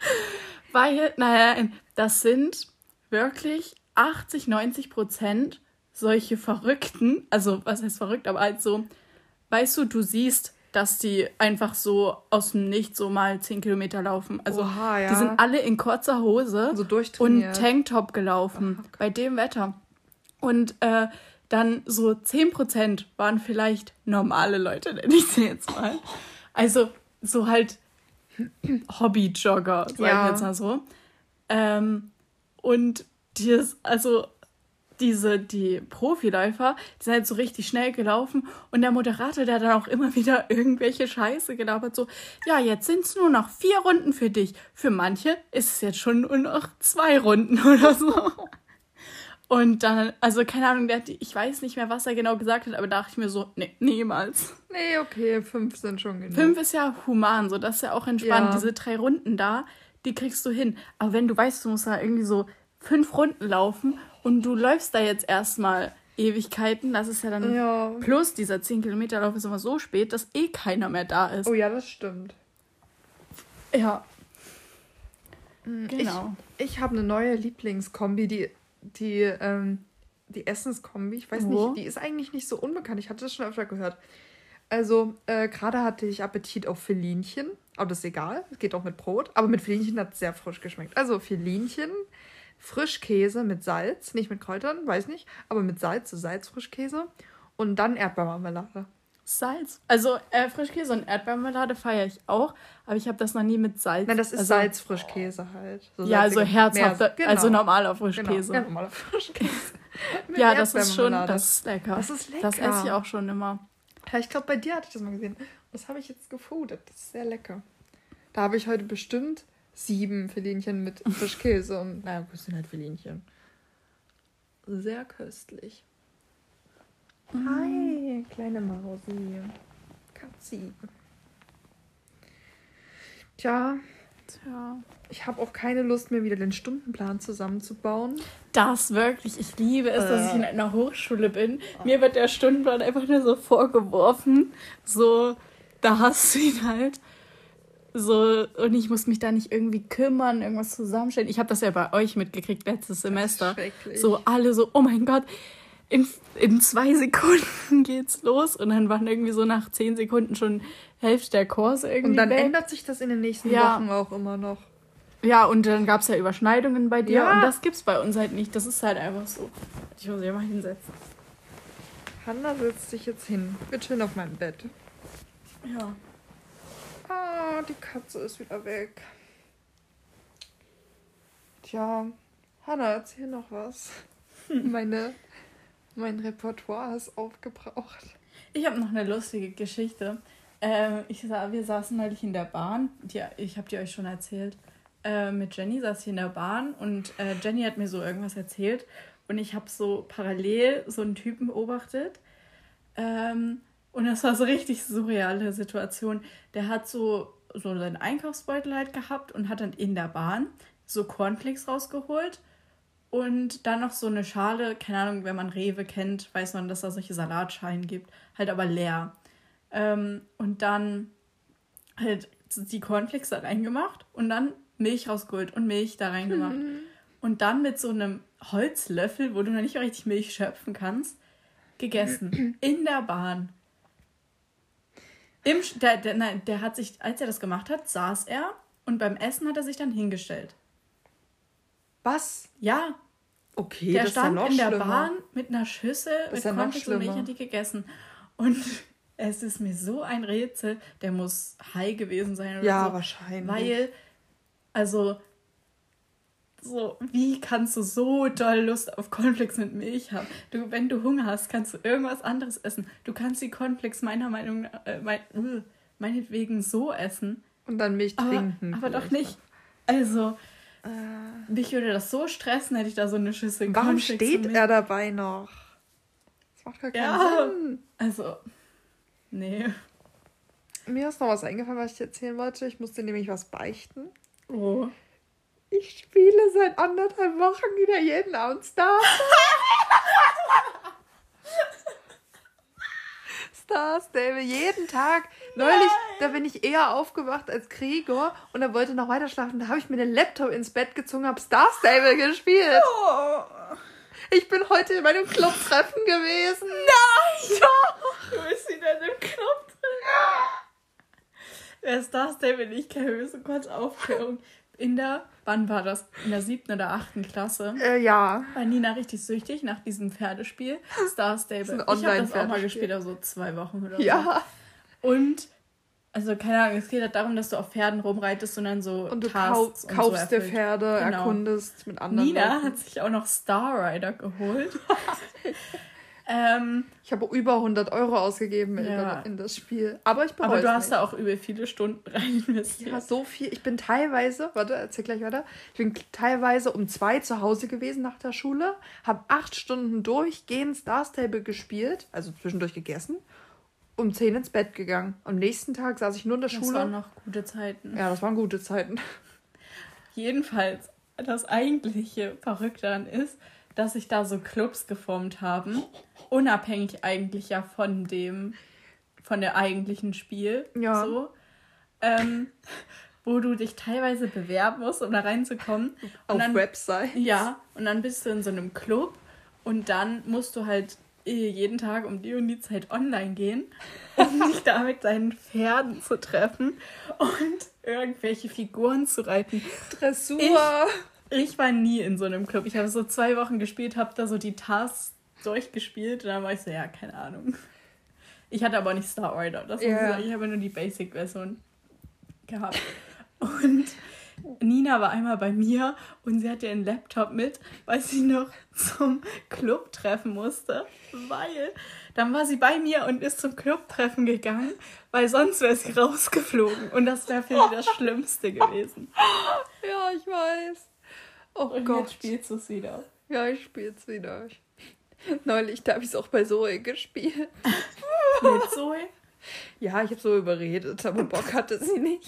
Weil, naja, das sind wirklich achtzig, neunzig Prozent solche Verrückten, also was heißt verrückt, aber halt so, weißt du, du siehst, dass die einfach so aus dem Nichts so mal zehn Kilometer laufen. Also Oha, ja. die sind alle in kurzer Hose So und durchtrainiert. Tanktop gelaufen, Ach, Gott. bei dem Wetter. Und äh, dann so zehn Prozent waren vielleicht normale Leute, nenne ich sie jetzt mal. Also so halt Hobbyjogger, sag Ja. ich jetzt mal so. Ähm, und die ist, also diese, die Profiläufer, die sind halt so richtig schnell gelaufen und der Moderator, der hat dann auch immer wieder irgendwelche Scheiße gelabert, so, ja, jetzt sind es nur noch vier Runden für dich. Für manche ist es jetzt schon nur noch zwei Runden oder so. Und dann, also keine Ahnung, der hat, die- ich weiß nicht mehr, was er genau gesagt hat, aber da dachte ich mir so, nee, niemals. Nee, okay, fünf sind schon genug. Fünf ist ja human, so, das ist ja auch entspannt. Ja. Diese drei Runden da, die kriegst du hin. Aber wenn du weißt, du musst da irgendwie so fünf Runden laufen und du läufst da jetzt erstmal Ewigkeiten, das ist ja dann... Ja. Plus, dieser zehn Kilometer Lauf ist immer so spät, dass eh keiner mehr da ist. Oh ja, das stimmt. Ja, Mhm, genau. Ich, ich habe eine neue Lieblingskombi, die, die, ähm, die Essenskombi. Ich weiß Wo? nicht, die ist eigentlich nicht so unbekannt. Ich hatte das schon öfter gehört. Also, äh, gerade hatte ich Appetit auf Filinchen. Aber das ist egal. Es geht auch mit Brot. Aber mit Filinchen hat es sehr frisch geschmeckt. Also, Filinchen, Frischkäse mit Salz. Nicht mit Kräutern, weiß nicht. Aber mit Salz, so Salzfrischkäse. Und dann Erdbeermarmelade. Salz. Also äh, Frischkäse und Erdbeermarmelade feiere ich auch, aber ich habe das noch nie mit Salz. Nein, das ist also, Salzfrischkäse halt. So Ja, also salziger- herzhafter, mehr- genau. also normaler Genau, Frischkäse. ja, normaler Frischkäse. Mit Ja, das ist schon, Erdbeermarmelade. das ist lecker. Das ist Das lecker. esse ich auch schon immer. Ja, ich glaube, bei dir hatte ich das mal gesehen. Das habe ich jetzt gefodet. Das ist sehr lecker. Da habe ich heute bestimmt sieben Filinchen mit Frischkäse. Und naja, das sind halt Filinchen. Sehr köstlich. Hi, kleine Mausi. Katzi. Tja, Tja. ich habe auch keine Lust mehr, wieder den Stundenplan zusammenzubauen. Das wirklich, ich liebe es, dass ich in Äh. einer Hochschule bin. Mir wird der Stundenplan einfach nur so vorgeworfen. So, da hast du ihn halt. So, und ich muss mich da nicht irgendwie kümmern, irgendwas zusammenstellen. Ich habe das ja bei euch mitgekriegt letztes Semester. schrecklich. So alle so, oh mein Gott, in, in zwei Sekunden geht's los. Und dann waren irgendwie so nach zehn Sekunden schon Hälfte der Kurse irgendwie Und dann weg. ändert sich das in den nächsten Ja. Wochen auch immer noch. Ja, und dann gab es ja Überschneidungen bei dir. Ja. Und das gibt's bei uns halt nicht. Das ist halt einfach so. Ich muss mich mal hinsetzen. Hanna setzt sich jetzt hin. Wir chillen auf meinem Bett. Ja. Ah, die Katze ist wieder weg. Tja, Hanna, erzähl noch was. Meine, mein Repertoire ist aufgebraucht. Ich habe noch eine lustige Geschichte. Ähm, ich sah, wir saßen neulich in der Bahn. Die, ich habe die euch schon erzählt. Äh, mit Jenny saß ich in der Bahn und äh, Jenny hat mir so irgendwas erzählt. Und ich habe so parallel so einen Typen beobachtet. Ähm, und das war so richtig surreale Situation. Der hat so, so seinen Einkaufsbeutel halt gehabt und hat dann in der Bahn so Cornflakes rausgeholt. Und dann noch so eine Schale, keine Ahnung, wenn man Rewe kennt, weiß man, dass da solche Salatschalen gibt. Halt aber leer. Ähm, und dann halt die Cornflakes da reingemacht und dann Milch rausgeholt und Milch da reingemacht. Mhm. Und dann mit so einem Holzlöffel, wo du noch nicht mal richtig Milch schöpfen kannst, gegessen. In der Bahn. Im, der, der, nein, der hat sich, als er das gemacht hat, saß er und beim Essen hat er sich dann hingestellt. Was? Ja. Okay, der das stand ist ja noch in der schlimmer. Bahn mit einer Schüssel das mit ja Cornflakes und Milch hat die gegessen. Und es ist mir so ein Rätsel, der muss high gewesen sein oder ja, so. Wahrscheinlich. Weil, also, so, wie kannst du so doll Lust auf Cornflakes mit Milch haben? Du, wenn du Hunger hast, kannst du irgendwas anderes essen. Du kannst die Cornflakes meiner Meinung nach, äh, mein, uh, meinetwegen so essen. Und dann Milch aber, trinken. Aber doch nicht. Also, äh, mich würde das so stressen, hätte ich da so eine Schüssel Warum Cornflakes steht er dabei noch? Das macht gar keinen ja, Sinn. Also, nee. Mir ist noch was eingefallen, was ich dir erzählen wollte. Ich musste nämlich was beichten. Oh. Ich spiele seit anderthalb Wochen wieder jeden Abend Star Star Stable, jeden Tag. Neulich, Nein. da bin ich eher aufgewacht als Gregor und er wollte noch weiter schlafen. Da habe ich mir den Laptop ins Bett gezogen, habe Star Stable gespielt. Oh. Ich bin heute in meinem Club-Treffen gewesen. Nein! Doch! Du bist wieder in dem Club drin. Wer Star Stable nicht kennt, wir müssen kurz Aufklärung. In der, wann war das? In der siebten oder achten Klasse? Äh, ja. War Nina richtig süchtig nach diesem Pferdespiel. Star Stable. Ich habe das auch mal gespielt, aber so zwei Wochen oder ja. so. Ja. Und, also keine Ahnung, es geht halt darum, dass du auf Pferden rumreitest und dann so und du Tasks kau- kaufst so dir Pferde, genau. erkundest mit anderen Nina Leuten. hat sich auch noch Star Rider geholt. ähm, ich habe über hundert Euro ausgegeben ja. in das Spiel. Aber ich bereue Aber du es hast nicht. da auch über viele Stunden rein investiert. Ja, so viel. Ich bin teilweise, warte, erzähl gleich weiter. Ich bin teilweise um zwei zu Hause gewesen nach der Schule, habe acht Stunden durchgehend Star Stable gespielt, also zwischendurch gegessen, um zehn ins Bett gegangen. Am nächsten Tag saß ich nur in der das Schule. Das waren noch gute Zeiten. Ja, das waren gute Zeiten. Jedenfalls, das eigentliche Verrückte daran ist, dass sich da so Clubs geformt haben, unabhängig eigentlich ja von dem, von der eigentlichen Spiel, ja. so, ähm, wo du dich teilweise bewerben musst, um da reinzukommen. Auf dann, Website. Ja, und dann bist du in so einem Club und dann musst du halt jeden Tag um die und die Zeit online gehen, um dich da mit deinen Pferden zu treffen und irgendwelche Figuren zu reiten. Dressur. Ich, Ich war nie in so einem Club. Ich habe so zwei Wochen gespielt, habe da so die Tasks durchgespielt und dann war ich so, ja, keine Ahnung. Ich hatte aber auch nicht Star Rider. Das yeah. sagen. Ich habe nur die Basic-Version gehabt. Und Nina war einmal bei mir und sie hatte ihren Laptop mit, weil sie noch zum Club treffen musste. Weil dann war sie bei mir und ist zum Clubtreffen gegangen, weil sonst wäre sie rausgeflogen. Und das wäre für sie das Schlimmste gewesen. Ja, ich weiß. Oh und Gott. Jetzt spielst du es wieder. Ja, ich spiele es wieder. Neulich habe ich es auch bei Zoe gespielt. Mit Zoe? Ja, ich habe so überredet, aber Bock hatte sie nicht.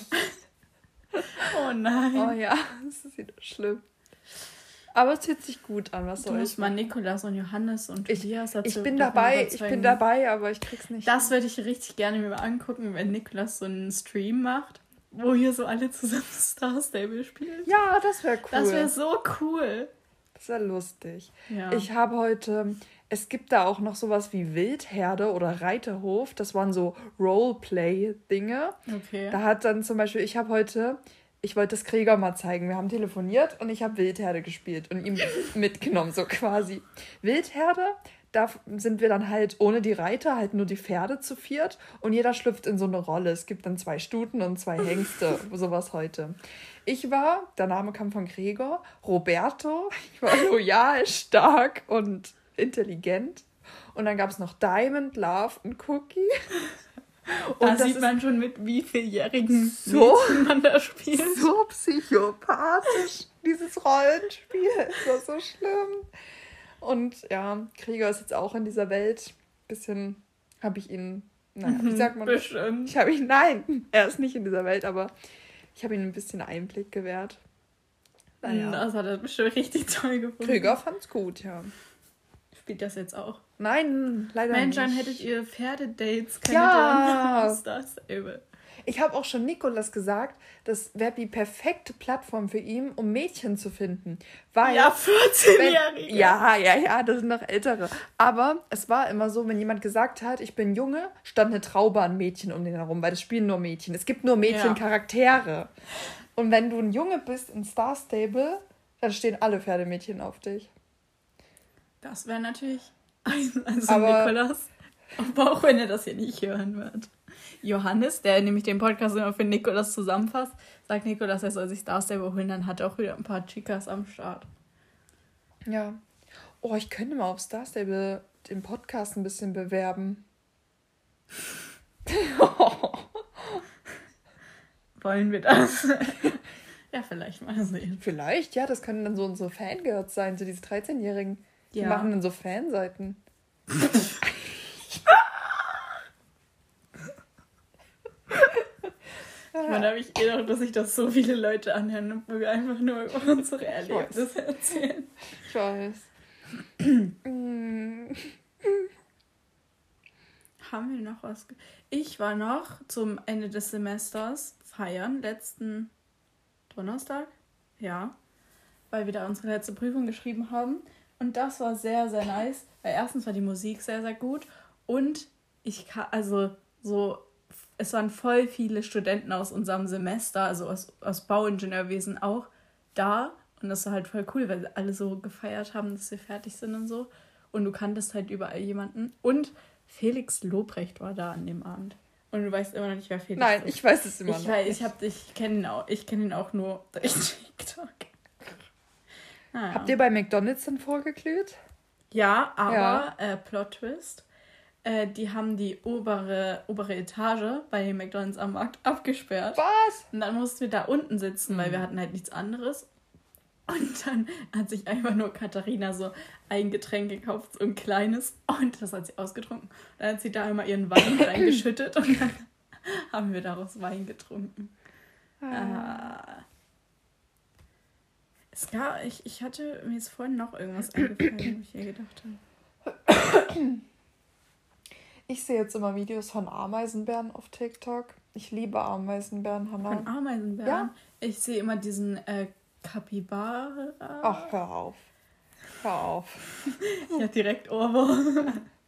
Oh nein. Oh ja, das ist wieder schlimm. Aber es fühlt sich gut an, was du soll musst ich mal Nikolas und Johannes und Tobias dazu. Ich bin dabei, ich bin dabei, aber ich krieg's nicht. Das würde ich richtig gerne mir mal angucken, wenn Nikolas so einen Stream macht, wo hier so alle zusammen Star Stable spielen. Ja, das wäre cool. Das wäre so cool. Das wäre lustig. Ja. Ich habe heute, es gibt da auch noch sowas wie Wildherde oder Reiterhof. Das waren so Roleplay-Dinge. Okay. Da hat dann zum Beispiel, ich habe heute, ich wollte das Krieger mal zeigen. Wir haben telefoniert und ich habe Wildherde gespielt und ihm mitgenommen, so quasi. Wildherde, da sind wir dann halt ohne die Reiter, halt nur die Pferde zu viert und jeder schlüpft in so eine Rolle. Es gibt dann zwei Stuten und zwei Hengste, sowas heute. Ich war, der Name kam von Gregor, Roberto. Ich war loyal, stark und intelligent. Und dann gab es noch Diamond, Love und Cookie. Und da sieht man schon, mit wie vieljährigen so, Mädchen man da spielt. So psychopathisch, dieses Rollenspiel. Das war so schlimm. Und ja, Krieger ist jetzt auch in dieser Welt. Bisschen habe ich ihn, naja, wie sagt man das? Bestimmt. Ich habe ihn, nein, er ist nicht in dieser Welt, aber ich habe ihm ein bisschen Einblick gewährt. Naja. Das hat er bestimmt richtig toll gefunden. Krieger fand's gut, ja. Spielt das jetzt auch? Nein, leider Mensch, nicht. dann hättet ihr Pferdedates. Ja. Ist das eben. Ich habe auch schon Nikolas gesagt, das wäre die perfekte Plattform für ihn, um Mädchen zu finden. Weil, ja, vierzehnjährige. Ja, ja, ja, das sind noch ältere. Aber es war immer so, wenn jemand gesagt hat, ich bin Junge, stand eine Traube an Mädchen um den herum, weil das spielen nur Mädchen. Es gibt nur Mädchencharaktere. Ja. Und wenn du ein Junge bist in Star Stable, dann stehen alle Pferdemädchen auf dich. Das wäre natürlich also aber, Nikolas, aber auch wenn er das hier nicht hören wird. Johannes, der nämlich den Podcast immer für Nikolas zusammenfasst, sagt Nikolas, er soll sich Star Stable holen, dann hat er auch wieder ein paar Chicas am Start. Ja. Oh, ich könnte mal auf Star Stable den Podcast ein bisschen bewerben. Wollen wir das? Ja, vielleicht mal sehen. Vielleicht, ja, das können dann so unsere Fangirls sein, so diese dreizehnjährigen. Die ja. machen dann so Fanseiten. Ich meine, da habe ich eh noch, dass sich das so viele Leute anhören, wo wir einfach nur über unsere Erlebnisse erzählen. Ich weiß. Haben wir noch was? Ge- ich war noch zum Ende des Semesters feiern, letzten Donnerstag. Ja. Weil wir da unsere letzte Prüfung geschrieben haben. Und das war sehr, sehr nice. Weil erstens war die Musik sehr, sehr gut. Und ich kann, also so, es waren voll viele Studenten aus unserem Semester, also aus, aus Bauingenieurwesen auch da. Und das war halt voll cool, weil alle so gefeiert haben, dass wir fertig sind und so. Und du kanntest halt überall jemanden. Und Felix Lobrecht war da an dem Abend. Und du weißt immer noch nicht, wer Felix Nein, ist. Nein, ich weiß es immer ich noch weiß, nicht. Ich, hab, ich kenne ihn, auch, ich kenn ihn auch nur durch TikTok. Naja. Habt ihr bei McDonald's dann vorgeglüht? Ja, aber ja. Äh, Plot-Twist. Äh, die haben die obere, obere Etage bei McDonald's am Markt abgesperrt. Was? Und dann mussten wir da unten sitzen, mhm. weil wir hatten halt nichts anderes. Und dann hat sich einfach nur Katharina so ein Getränk gekauft, so ein kleines. Und das hat sie ausgetrunken. Dann hat sie da immer ihren Wein reingeschüttet und dann haben wir daraus Wein getrunken. Ah. Äh, es gab, ich, ich hatte mir jetzt vorhin noch irgendwas eingefallen, wo ich hier gedacht habe. Ich sehe jetzt immer Videos von Ameisenbären auf TikTok. Ich liebe Ameisenbären, Hannah. Von Ameisenbären? Ja. Ich sehe immer diesen äh, Kapibara. Ach, hör auf. Hör auf. Ich hatte direkt Ohrwurm.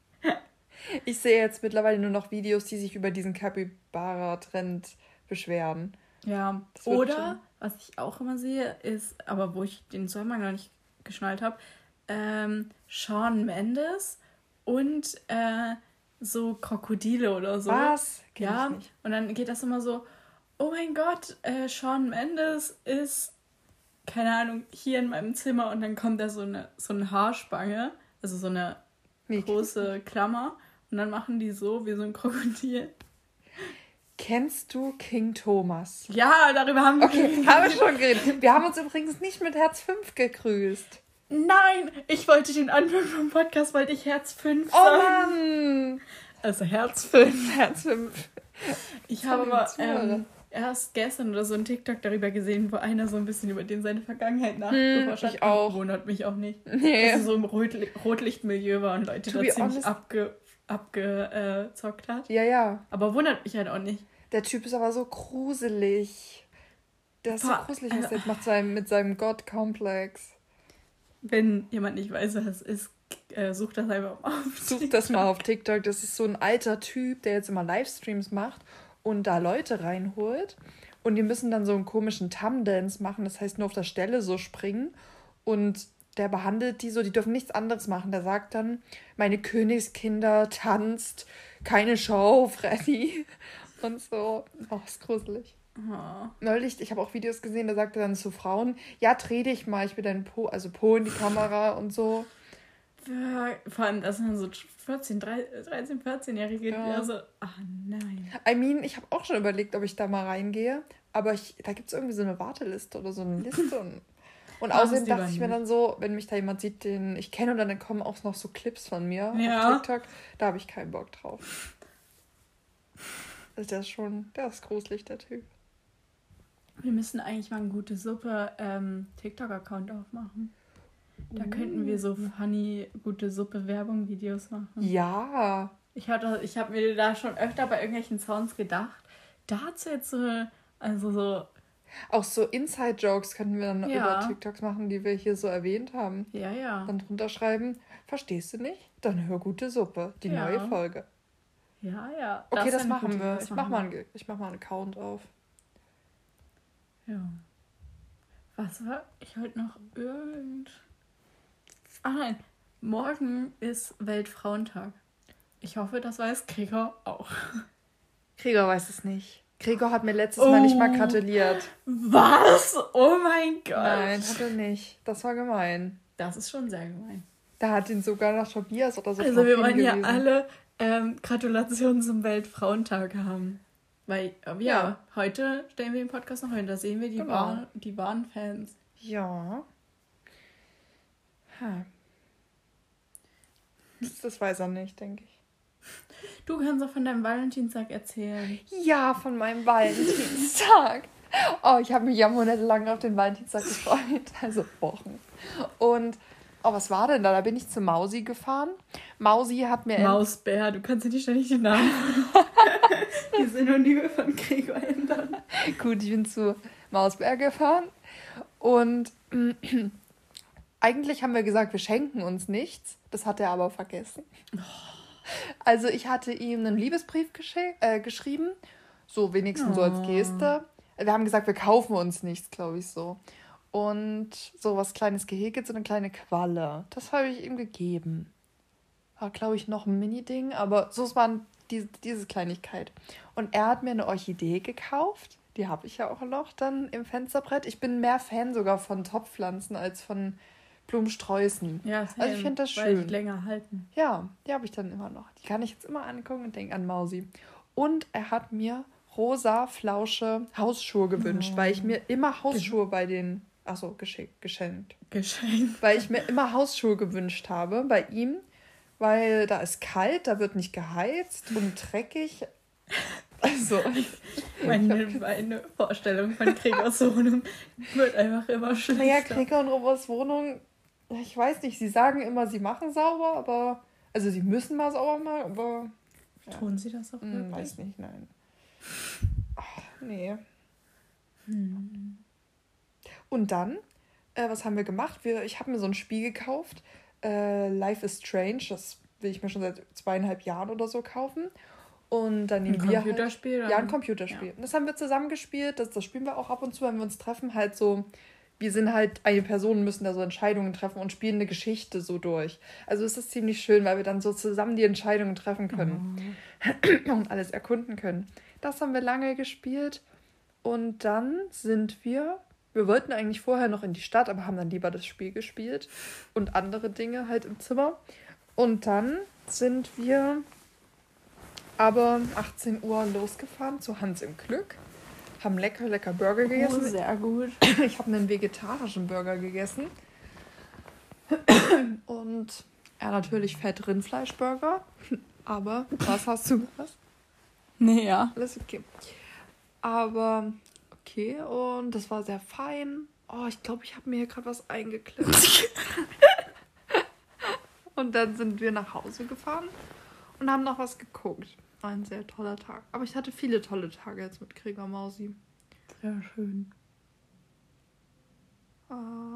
Ich sehe jetzt mittlerweile nur noch Videos, die sich über diesen Kapibara-Trend beschweren. Ja, oder, was ich auch immer sehe, ist, aber wo ich den Zusammenhang noch nicht geschnallt habe, ähm, Shawn Mendes und äh, so Krokodile oder so. Was? Kenn ja, ich nicht. Und dann geht das immer so, oh mein Gott, äh, Shawn Mendes ist, keine Ahnung, hier in meinem Zimmer und dann kommt da so eine, so eine Haarspange, also so eine Wie? große Klammer und dann machen die so wie so ein Krokodil. Kennst du King Thomas? Ja, darüber haben wir okay, geredet. Haben wir schon geredet. Wir haben uns übrigens nicht mit Herz fünf gegrüßt. Nein, ich wollte den Anfang vom Podcast, wollte ich Herz fünf sagen. Oh Mann! Also Herz fünf. Herz fünf. Ich habe aber ähm, erst gestern oder so einen TikTok darüber gesehen, wo einer so ein bisschen über den seine Vergangenheit nachgeforscht hm, hat. Ich auch. Wundert mich auch nicht. Nee. Dass er so im Rotli- Rotlichtmilieu war und Leute da ziemlich honest, abge... abgezockt hat. Ja, ja. Aber wundert mich halt auch nicht. Der Typ ist aber so gruselig. Der ist Boah, so gruselig, was also, er jetzt macht seinem, mit seinem Gott-Komplex. Wenn jemand nicht weiß, was es ist, äh, sucht das einfach mal auf TikTok. Sucht das mal auf TikTok. Das ist so ein alter Typ, der jetzt immer Livestreams macht und da Leute reinholt. Und die müssen dann so einen komischen Tam-Dance machen. Das heißt, nur auf der Stelle so springen. Und der behandelt die so, die dürfen nichts anderes machen. Der sagt dann, meine Königskinder tanzt, keine Show, Freddy. Und so. Oh, ist gruselig. Oh. Neulich, ich habe auch Videos gesehen, da sagt er dann zu Frauen, ja, dreh dich mal, ich will deinen Po, also Po in die Kamera und so. Vor allem, das sind so vierzehn, dreizehn, vierzehn-Jährige, Ja. die also, ach nein. I mean, ich habe auch schon überlegt, ob ich da mal reingehe, aber ich, da gibt es irgendwie so eine Warteliste oder so eine Liste. Und, und Mach es außerdem lieber dachte ich mir nicht. dann so, wenn mich da jemand sieht, den ich kenne und dann kommen auch noch so Clips von mir Ja. auf TikTok, da habe ich keinen Bock drauf. Also der ist schon, der ist gruselig, der Typ. Wir müssen eigentlich mal eine gute Suppe ähm, TikTok-Account aufmachen. Da könnten wir so funny, gute Suppe-Werbung-Videos machen. Ja. Ich habe ich hab mir da schon öfter bei irgendwelchen Sounds gedacht. Dazu jetzt so, also so, Auch so Inside-Jokes könnten wir dann Ja. über TikToks machen, die wir hier so erwähnt haben. ja, ja. Dann drunter schreiben, verstehst du nicht? Dann hör gute Suppe, die Ja. neue Folge. Ja, ja. Okay, das, wär eine machen gute- wir. das Ich mach, machen mal einen, ich mach mal einen Account auf. Ja. Was war? Ich wollte noch irgend. Ach nein, morgen ist Weltfrauentag. Ich hoffe, das weiß Gregor auch. Gregor weiß es nicht. Gregor hat mir letztes Mal nicht mal Oh. gratuliert. Was? Oh mein Gott. Nein, hat er nicht. Das war gemein. Das ist schon sehr gemein. Da hat ihn sogar noch Tobias oder so Also wir drauf wollen ja hingewiesen. alle ähm, Gratulationen zum Weltfrauentag haben. Weil, äh, ja, Ja. heute stellen wir den Podcast noch hin. Da sehen wir die, Genau. wahren, die wahren Fans. Ja. Ha. Das, das weiß er nicht, denke ich. Du kannst auch von deinem Valentinstag erzählen. Ja, von meinem Valentinstag. Oh, ich habe mich ja monatelang auf den Valentinstag gefreut. Also Wochen. Und, oh, was war denn da? Da bin ich zu Mausi gefahren. Mausi hat mir... Mausbär, du kannst ja nicht ständig die Namen. Die Synonyme von Gregor ändern. Gut, ich bin zu Mausberg gefahren. Und eigentlich haben wir gesagt, wir schenken uns nichts. Das hat er aber vergessen. Also ich hatte ihm einen Liebesbrief gesche- äh, geschrieben. So wenigstens so als Oh. Geste. Wir haben gesagt, wir kaufen uns nichts, glaube ich so. Und so was kleines Gehegelt, so eine kleine Qualle. Das habe ich ihm gegeben. War, glaube ich, noch ein Mini-Ding, aber so es war die, diese Kleinigkeit. Und er hat mir eine Orchidee gekauft. Die habe ich ja auch noch dann im Fensterbrett. Ich bin mehr Fan sogar von Topfpflanzen als von Blumensträußen. Ja, Also ich finde das Weil schön. die länger halten. Ja, die habe ich dann immer noch. Die kann ich jetzt immer angucken und denke an Mausi. Und er hat mir rosa, flausche Hausschuhe gewünscht, Oh. weil ich mir immer Hausschuhe bei den... Achso, geschickt, geschenkt. Geschenkt. Weil ich mir immer Hausschuhe gewünscht habe bei ihm, weil da ist kalt, da wird nicht geheizt und dreckig. Also, Meine, meine Vorstellung von Gregors Wohnung wird einfach immer schlechter. naja, Gregor und Robots Wohnung, ich weiß nicht, sie sagen immer, sie machen sauber, aber... Also, sie müssen mal sauber machen, aber... Tun sie das auch Hm, wirklich? weiß nicht, nein. Ach, nee. Hm. Und dann, äh, was haben wir gemacht? Wir, ich habe mir so ein Spiel gekauft. Äh, Life is Strange. Das will ich mir schon seit zweieinhalb Jahren oder so kaufen. Und dann Ein nehmen wir halt, Computerspiel? ja, ein Computerspiel. Und das haben wir zusammen gespielt. Das, das spielen wir auch ab und zu, wenn wir uns treffen. Halt so, wir sind halt eine Person, müssen da so Entscheidungen treffen und spielen eine Geschichte so durch. Also es ist ziemlich schön, weil wir dann so zusammen die Entscheidungen treffen können und alles erkunden können. Das haben wir lange gespielt. Und dann sind wir... Wir wollten eigentlich vorher noch in die Stadt, aber haben dann lieber das Spiel gespielt und andere Dinge halt im Zimmer. Und dann sind wir aber achtzehn Uhr losgefahren zu Hans im Glück, haben lecker, lecker Burger Oh, gegessen. sehr gut. Ich habe einen vegetarischen Burger gegessen. Und ja, natürlich Fett Rindfleischburger. Aber was hast du was? Nee, ja. Alles okay. Aber okay, und das war sehr fein. Oh, ich glaube, ich habe mir hier gerade was eingeklemmt. Und dann sind wir nach Hause gefahren und haben noch was geguckt. War ein sehr toller Tag. Aber ich hatte viele tolle Tage jetzt mit Gregor Mausi. Sehr schön. Äh,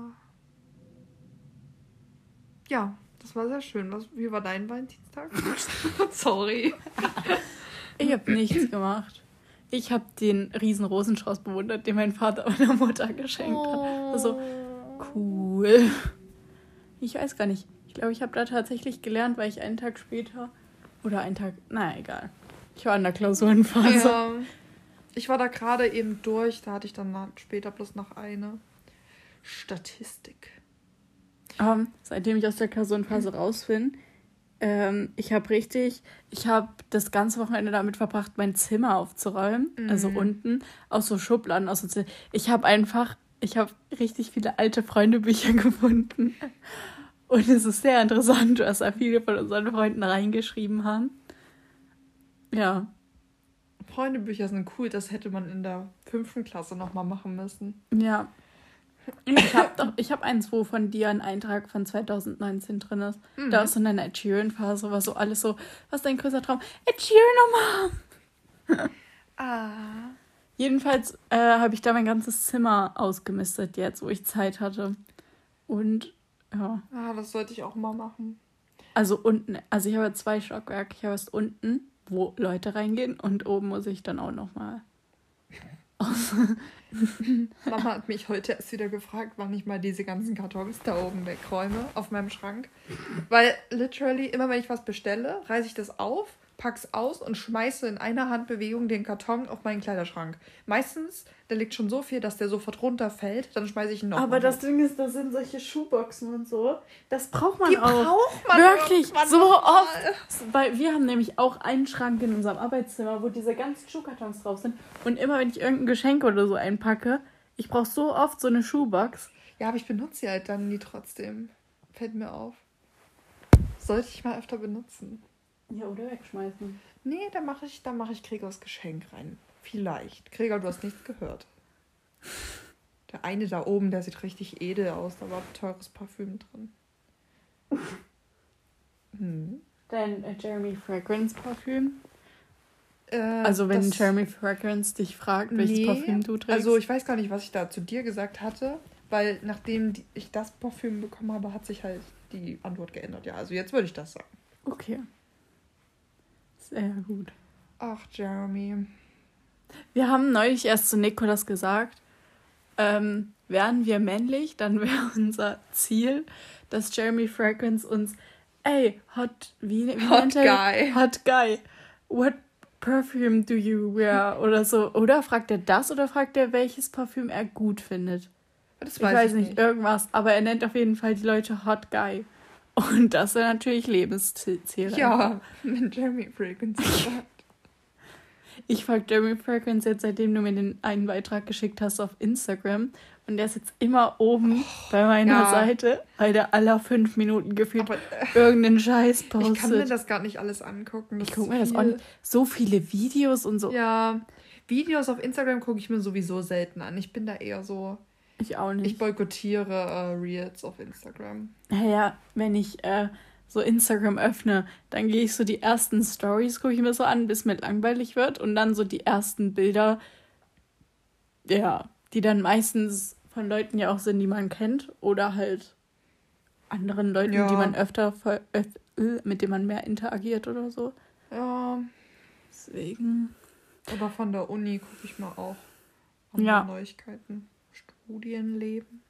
ja, das war sehr schön. Was, wie war dein Valentinstag? Sorry. Ich habe nichts gemacht. Ich habe den riesen Rosenstrauß bewundert, den mein Vater meiner Mutter geschenkt hat. Also, cool. Ich weiß gar nicht. Ich glaube, ich habe da tatsächlich gelernt, weil ich einen Tag später... Oder einen Tag... Naja, egal. Ich war in der Klausurenphase. Ja, ich war da gerade eben durch. Da hatte ich dann später bloß noch eine Statistik. Um, seitdem ich aus der Klausurenphase raus bin, ähm, ich habe richtig, ich habe das ganze Wochenende damit verbracht, mein Zimmer aufzuräumen. Mhm. Also unten, aus so Schubladen, aus so Z- Ich habe einfach, ich habe richtig viele alte Freundebücher gefunden. Und es ist sehr interessant, was da viele von unseren Freunden reingeschrieben haben. Ja. Freundebücher sind cool, das hätte man in der fünften Klasse nochmal machen müssen. Ja. Ich habe doch, ich habe eins, wo von dir ein Eintrag von zwanzig neunzehn drin ist. Mhm. Da ist so eine Ed Sheeran-Phase, war so alles so, was ist dein größter Traum? Ed Sheeran nochmal! Ah. Jedenfalls äh, habe ich da mein ganzes Zimmer ausgemistet jetzt, wo ich Zeit hatte. Und ja. Ah, das sollte ich auch mal machen. Also unten, also ich habe zwei Stockwerke. Ich habe erst unten, wo Leute reingehen, und oben muss ich dann auch nochmal. Mama hat mich heute erst wieder gefragt, wann ich mal diese ganzen Kartons da oben wegräume auf meinem Schrank. Weil literally immer, wenn ich was bestelle, reiße ich das auf, pack's aus und schmeiße in einer Handbewegung den Karton auf meinen Kleiderschrank. Meistens, da liegt schon so viel, dass der sofort runterfällt, dann schmeiße ich ihn noch. Aber das Ding ist, das sind solche Schuhboxen und so. Das braucht man Die auch. Die braucht man wirklich so oft. Weil wir haben nämlich auch einen Schrank in unserem Arbeitszimmer, wo diese ganzen Schuhkartons drauf sind. Und immer, wenn ich irgendein Geschenk oder so einpacke, ich brauche so oft so eine Schuhbox. Ja, aber ich benutze sie halt dann nie trotzdem. Fällt mir auf. Sollte ich mal öfter benutzen. Ja, oder wegschmeißen. Nee, da mache ich, da mache ich Gregors Geschenk rein. Vielleicht. Gregor, du hast nichts gehört. Der eine da oben, der sieht richtig edel aus. Da war teures Parfüm drin. Hm. Dein äh, Jeremy Fragrance Parfüm? Äh, also wenn Jeremy Fragrance dich fragt, welches nee, Parfüm du trägst? Also ich weiß gar nicht, was ich da zu dir gesagt hatte. Weil nachdem ich das Parfüm bekommen habe, hat sich halt die Antwort geändert. Ja, also jetzt würde ich das sagen. Okay. Sehr gut. Ach, Jeremy. Wir haben neulich erst zu Nikolas gesagt, ähm, wären wir männlich, dann wäre unser Ziel, dass Jeremy Fragrance uns, ey, hot, wie, wie hot guy. Hot guy, what perfume do you wear? Oder so. Oder fragt er das oder fragt er, welches Parfüm er gut findet? Das ich weiß, weiß nicht, nicht, irgendwas. Aber er nennt auf jeden Fall die Leute Hot Guy. Und das ist natürlich Lebensziel. Ja, wenn Jeremy Fragrance sagt. Ich frage Jeremy Fragrance jetzt, seitdem du mir den einen Beitrag geschickt hast auf Instagram. Und der ist jetzt immer oben oh, bei meiner ja. Seite, weil der aller fünf Minuten gefühlt Aber, äh, irgendeinen Scheiß postet. Ich kann mir das gar nicht alles angucken. Das ich gucke mir das an. So viele Videos und so. Ja, Videos auf Instagram gucke ich mir sowieso selten an. Ich bin da eher so... Ich auch nicht. Ich boykottiere äh, Reels auf Instagram. Naja, wenn ich äh, so Instagram öffne, dann gehe ich so die ersten Stories, gucke ich mir so an, bis mir langweilig wird. Und dann so die ersten Bilder, ja, die dann meistens von Leuten ja auch sind, die man kennt. Oder halt anderen Leuten, ja. die man öfter, öf, mit denen man mehr interagiert oder so. Ja. Deswegen. Aber von der Uni gucke ich mal auch andere ja. Neuigkeiten. Studienleben.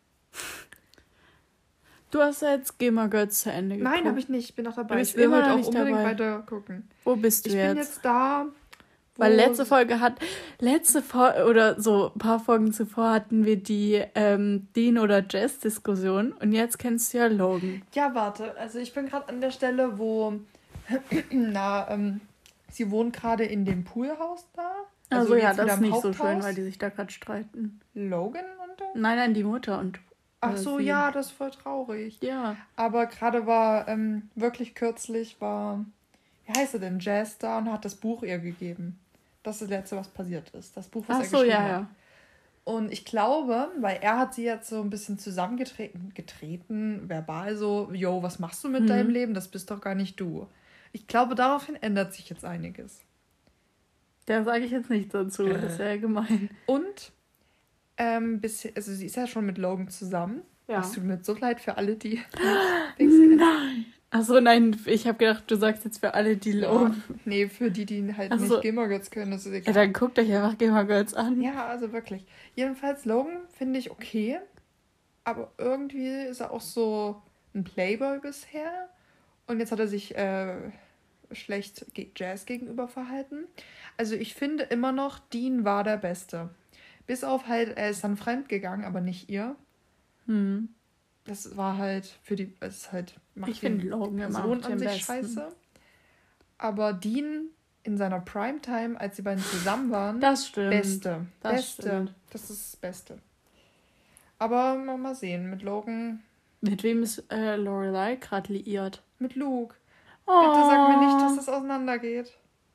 Du hast ja jetzt Gamer Girls zu Ende geguckt. Nein, habe ich nicht. Ich bin noch dabei. Ich will heute auch unbedingt dabei. weiter gucken. Wo bist du ich jetzt? Ich bin jetzt da. Weil letzte Folge hat, letzte Folge oder so ein paar Folgen zuvor hatten wir die ähm, Dean oder Jess Diskussion und jetzt kennst du ja Logan. Ja, warte. Also ich bin gerade an der Stelle, wo na, ähm, sie wohnt gerade in dem Poolhaus da. Also, also ja, das ist nicht Haupthaus. So schön, weil die sich da gerade streiten. Logan und der? Nein, nein, die Mutter und... Ach so, sie. Ja, das ist voll traurig. Ja. Aber gerade war, ähm, wirklich kürzlich war, wie heißt sie denn, Jazz da und hat das Buch ihr gegeben. Das ist das Letzte, was passiert ist. Das Buch, was Ach er so, geschrieben ja, hat. ja. Und ich glaube, weil er hat sie jetzt so ein bisschen zusammengetreten, getreten, verbal so, yo, was machst du mit mhm. deinem Leben? Das bist doch gar nicht du. Ich glaube, daraufhin ändert sich jetzt einiges. Da sage ich jetzt nichts dazu, äh. das ist ja gemein. Und, ähm, bis, also sie ist ja schon mit Logan zusammen. Ja. Es tut mir so leid für alle, die... Nein! Achso, nein, ich habe gedacht, du sagst jetzt für alle, die Logan... Ja, nee, für die, die halt so. nicht Gamer Girls können, das ist egal. Ja, dann guckt euch einfach Gamer Girls an. Ja, also wirklich. Jedenfalls, Logan finde ich okay, aber irgendwie ist er auch so ein Playboy bisher. Und jetzt hat er sich äh, schlecht Jazz gegenüber verhalten. Also ich finde immer noch, Dean war der Beste. Bis auf halt, er ist dann fremdgegangen, aber nicht ihr. Hm. das war halt für die, es ist halt, macht Ich finde die Logan immer Person noch an den sich besten. scheiße. Aber Dean in seiner Primetime, als die beiden zusammen waren, Das stimmt. Beste. Das Beste. stimmt. Das ist das Beste. Aber mal, mal sehen, mit Logan, Mit wem ist äh, Lorelei gerade liiert? mit Luke. Oh. Bitte sag mir nicht, dass das auseinandergeht.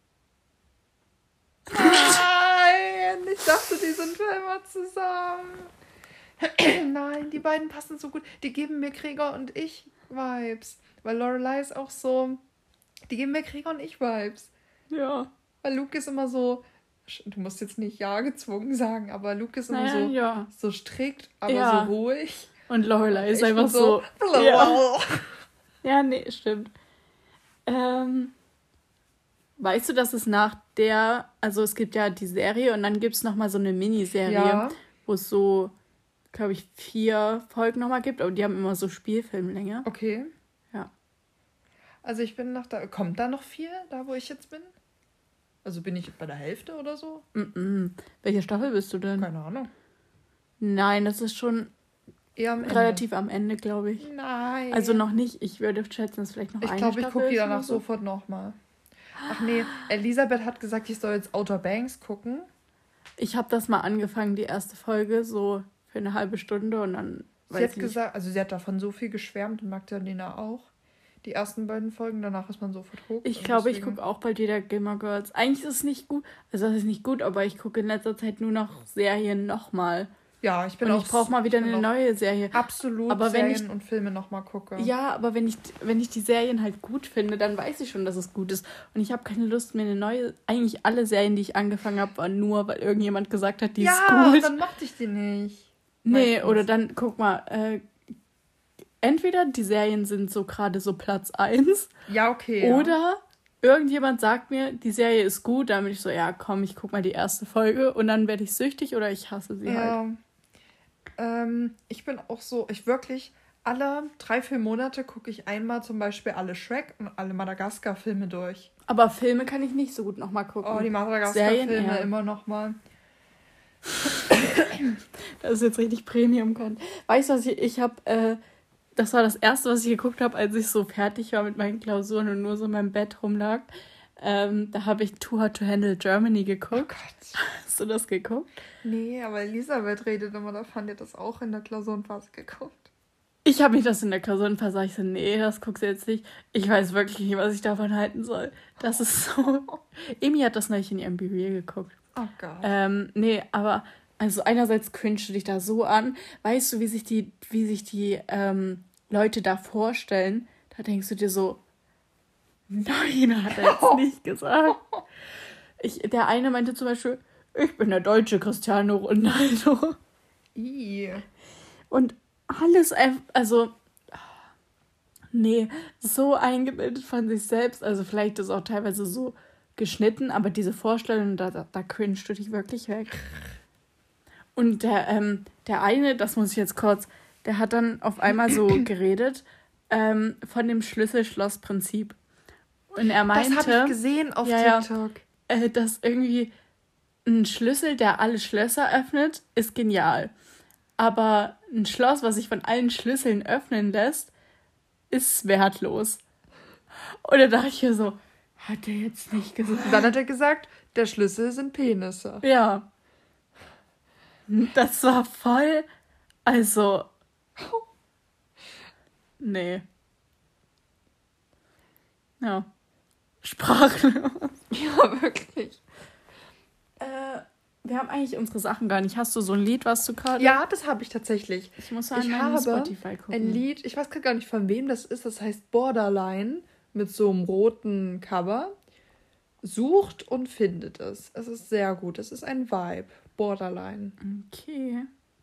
Nein, ich dachte, die sind für immer zusammen. Nein, die beiden passen so gut. Die geben mir Gregor und ich Vibes. Weil Lorelei ist auch so, die geben mir Gregor und ich Vibes. Ja. Weil Luke ist immer so, du musst jetzt nicht ja gezwungen sagen, aber Luke ist immer Naja, so, ja. so strikt, aber Ja. so ruhig. Und Lorelei ist Ich einfach bin so. so, Ja. ja, nee, stimmt. Ähm, weißt du, dass es nach der, also es gibt ja die Serie und dann gibt es nochmal so eine Miniserie, Ja. wo es so, glaube ich, vier Folgen nochmal gibt, aber die haben immer so Spielfilmlänge. Okay. Ja. Also ich bin noch da, kommt da noch viel, da wo ich jetzt bin? Also bin ich bei der Hälfte oder so? Mm-mm. Welche Staffel bist du denn? Keine Ahnung. Nein, das ist schon Eher am Ende. relativ am Ende, glaube ich. Nein. Also noch nicht. Ich würde schätzen, dass vielleicht noch Ich eine glaube, ich Staffel gucke die ist danach oder so. sofort nochmal. Ach nee, Elisabeth hat gesagt, ich soll jetzt Outer Banks gucken. Ich habe das mal angefangen, die erste Folge, so für eine halbe Stunde und dann Sie weiß hat ich gesagt, also sie hat davon so viel geschwärmt und Magdalena auch. Die ersten beiden Folgen, danach ist man sofort hooked. Ich und glaube, ich deswegen- gucke auch bald wieder Gilmore Girls. Eigentlich ist es nicht gut, also das ist nicht gut, aber ich gucke in letzter Zeit nur noch Serien nochmal. Ja, ich bin Und auch... ich brauche mal wieder ich bin eine auch neue Serie. Absolut Aber wenn Serien ich- und Filme nochmal gucke. Ja, aber wenn ich, wenn ich die Serien halt gut finde, dann weiß ich schon, dass es gut ist. Und ich habe keine Lust, mir eine neue... Eigentlich alle Serien, die ich angefangen habe, waren nur, weil irgendjemand gesagt hat, die ja, ist gut. dann mochte ich die nicht. Nee, Meistens. oder dann, guck mal, äh, entweder die Serien sind so gerade so Platz eins Ja, okay. Ja. oder irgendjemand sagt mir, die Serie ist gut, dann bin ich so, ja komm, ich guck mal die erste Folge und dann werde ich süchtig oder ich hasse sie halt. Ja. Ähm, ich bin auch so, ich wirklich, alle drei, vier Monate gucke ich einmal zum Beispiel alle Shrek und alle Madagaskar-Filme durch. Aber Filme kann ich nicht so gut nochmal gucken. Oh, die Serien, Madagaskar-Filme ja. immer nochmal. Das ist jetzt richtig Premium-Content. Weißt du, was ich, ich habe, äh, das war das erste, was ich geguckt habe, als ich so fertig war mit meinen Klausuren und nur so in meinem Bett rumlag. Ähm, da habe ich Too Hot to Handle Germany Oh geguckt. Gott. Hast du das geguckt? Nee, aber Elisabeth redet immer davon, die hat das auch in der Klausurenphase geguckt. Ich habe mich das in der Klausurenphase, ich so, nee, das guckst du jetzt nicht. Ich weiß wirklich nicht, was ich davon halten soll. Das ist so... Emi hat das neulich in ihrem B B geguckt. Oh Gott. Ähm, nee, aber also einerseits cringest du dich da so an. Weißt du, wie sich die, wie sich die ähm, Leute da vorstellen? Da denkst du dir so, nein, hat er jetzt nicht gesagt. Ich, der eine meinte zum Beispiel, ich bin der deutsche Cristiano Ronaldo. I. Und alles einfach, also, nee, so eingebildet von sich selbst. Also vielleicht ist auch teilweise so geschnitten, aber diese Vorstellung, da, da, da cringest du dich wirklich weg. Und der, ähm, der eine, das muss ich jetzt kurz, der hat dann auf einmal so geredet ähm, von dem Schlüssel-Schloss-Prinzip. Und er meinte, Das habe ich gesehen auf ja, ja. TikTok. äh, dass irgendwie ein Schlüssel, der alle Schlösser öffnet, ist genial. Aber ein Schloss, was sich von allen Schlüsseln öffnen lässt, ist wertlos. Und da dachte ich mir so, hat er jetzt nicht gesagt. Und dann hat er gesagt, der Schlüssel sind Penisse. Ja. Das war voll, also, nee. Ja. Sprachlos. Ja, wirklich. Äh, wir haben eigentlich unsere Sachen gar nicht. Hast du so ein Lied, was du gerade... Ja, das habe ich tatsächlich. Ich muss an Ich meinen habe Spotify gucken. ein Lied, ich weiß gerade gar nicht, von wem das ist, das heißt Borderline, mit so einem roten Cover. Sucht und findet es. Es ist sehr gut. Es ist ein Vibe. Borderline. Okay.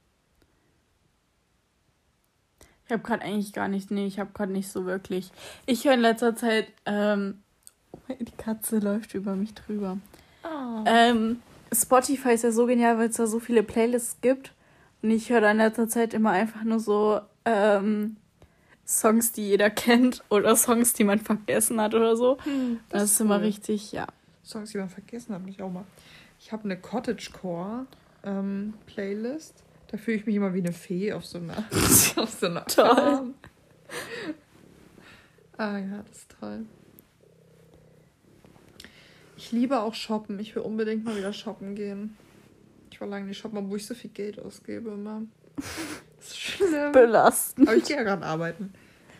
Ich habe gerade eigentlich gar nicht, nee, ich habe gerade nicht so wirklich. Ich höre in letzter Zeit, ähm, die Katze läuft über mich drüber. Oh. Ähm, Spotify ist ja so genial, weil es da so viele Playlists gibt. Und ich höre da in letzter Zeit immer einfach nur so ähm, Songs, die jeder kennt oder Songs, die man vergessen hat oder so. Hm, Das, ist immer richtig, ja. Songs, die man vergessen hat, mich auch mal. Ich habe eine Cottagecore ähm, Playlist. Da fühle ich mich immer wie eine Fee auf so einer, auf so einer Toll. Farm. Ah ja, das ist toll. Ich liebe auch shoppen. Ich will unbedingt mal wieder shoppen gehen. Ich war lange nicht shoppen, obwohl ich so viel Geld ausgebe immer. Das ist schlimm. Belastend. Aber ich gehe ja gerade arbeiten.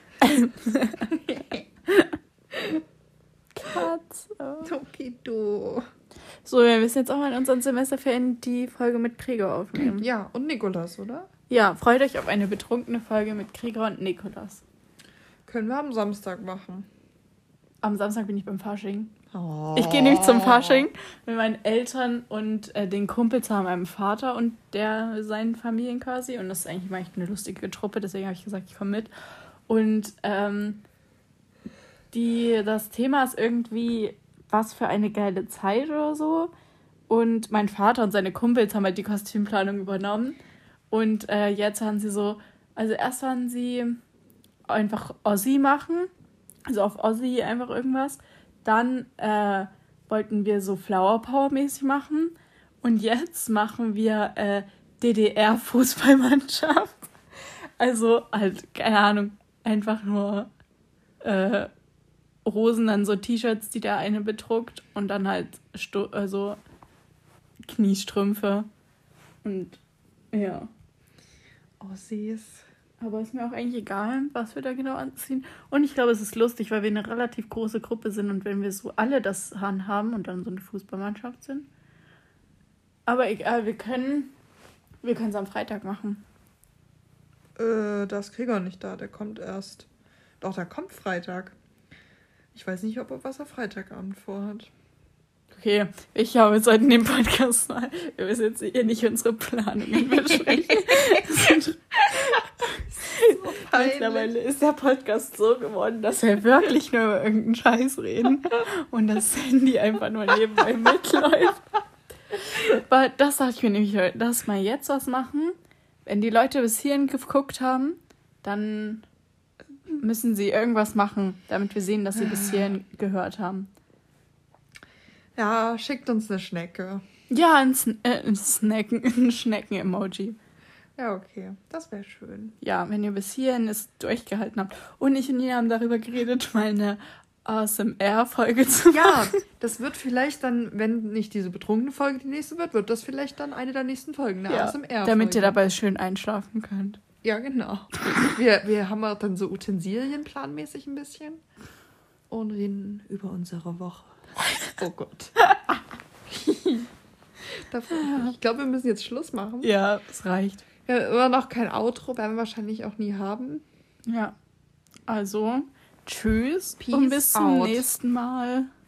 Katze. Tokido. So, wir müssen jetzt auch mal in unseren Semesterferien die Folge mit Gregor aufnehmen. Ja, und Nikolas, oder? Ja, freut euch auf eine betrunkene Folge mit Gregor und Nikolas. Können wir am Samstag machen. Am Samstag bin ich beim Fasching. Oh. Ich gehe nämlich zum Fasching mit meinen Eltern und äh, den Kumpels von meinem Vater und der seinen Familien quasi. Und das ist eigentlich mal echt eine lustige Truppe, deswegen habe ich gesagt, ich komme mit. Und ähm, die, das Thema ist irgendwie, was für eine geile Zeit oder so. Und mein Vater und seine Kumpels haben halt die Kostümplanung übernommen. Und äh, jetzt haben sie so, also erst waren sie einfach Ossi machen, also auf Ossi einfach irgendwas. Dann äh, wollten wir so Flower Power mäßig machen. Und jetzt machen wir äh, D D R-Fußballmannschaft. Also halt, keine Ahnung, einfach nur äh, Rosen, dann so T-Shirts, die der eine bedruckt. Und dann halt Sto- also Kniestrümpfe. Und ja. Ossis. Aber ist mir auch eigentlich egal, was wir da genau anziehen. Und ich glaube, es ist lustig, weil wir eine relativ große Gruppe sind und wenn wir so alle das haben und dann so eine Fußballmannschaft sind. Aber egal, wir können wir können es am Freitag machen. Äh, da ist Gregor nicht da, der kommt erst. Doch, der kommt Freitag. Ich weiß nicht, ob er was er Freitagabend vorhat. Okay, ich habe jetzt heute in dem Podcast mal, wir müssen jetzt hier nicht unsere Planungen besprechen. Mittlerweile ist der Podcast so geworden, dass wir wirklich nur über irgendeinen Scheiß reden und das Handy einfach nur nebenbei mitläuft. Aber das dachte ich mir nämlich, dass wir jetzt was machen. Wenn die Leute bis hierhin geguckt haben, dann müssen sie irgendwas machen, damit wir sehen, dass sie bis hierhin gehört haben. Ja, schickt uns eine Schnecke. Ja, ein, Sn- äh, ein Snacken, ein Schnecken-Emoji. Ja, okay. Das wäre schön. Ja, wenn ihr bis hierhin es durchgehalten habt. Und ich und Nina haben darüber geredet, mal eine A S M R-Folge zu machen. Ja, das wird vielleicht dann, wenn nicht diese betrunkene Folge die nächste wird, wird das vielleicht dann eine der nächsten Folgen, eine Ja, A S M R-Folge. damit ihr dabei schön einschlafen könnt. Ja, genau. Wir, wir haben auch dann so Utensilien planmäßig ein bisschen und reden über unsere Woche. Oh Gott. Ich glaube, wir müssen jetzt Schluss machen. Ja, es reicht. Wir haben immer noch kein Outro, werden wir wahrscheinlich auch nie haben. Ja, also tschüss Peace und bis zum out. nächsten Mal.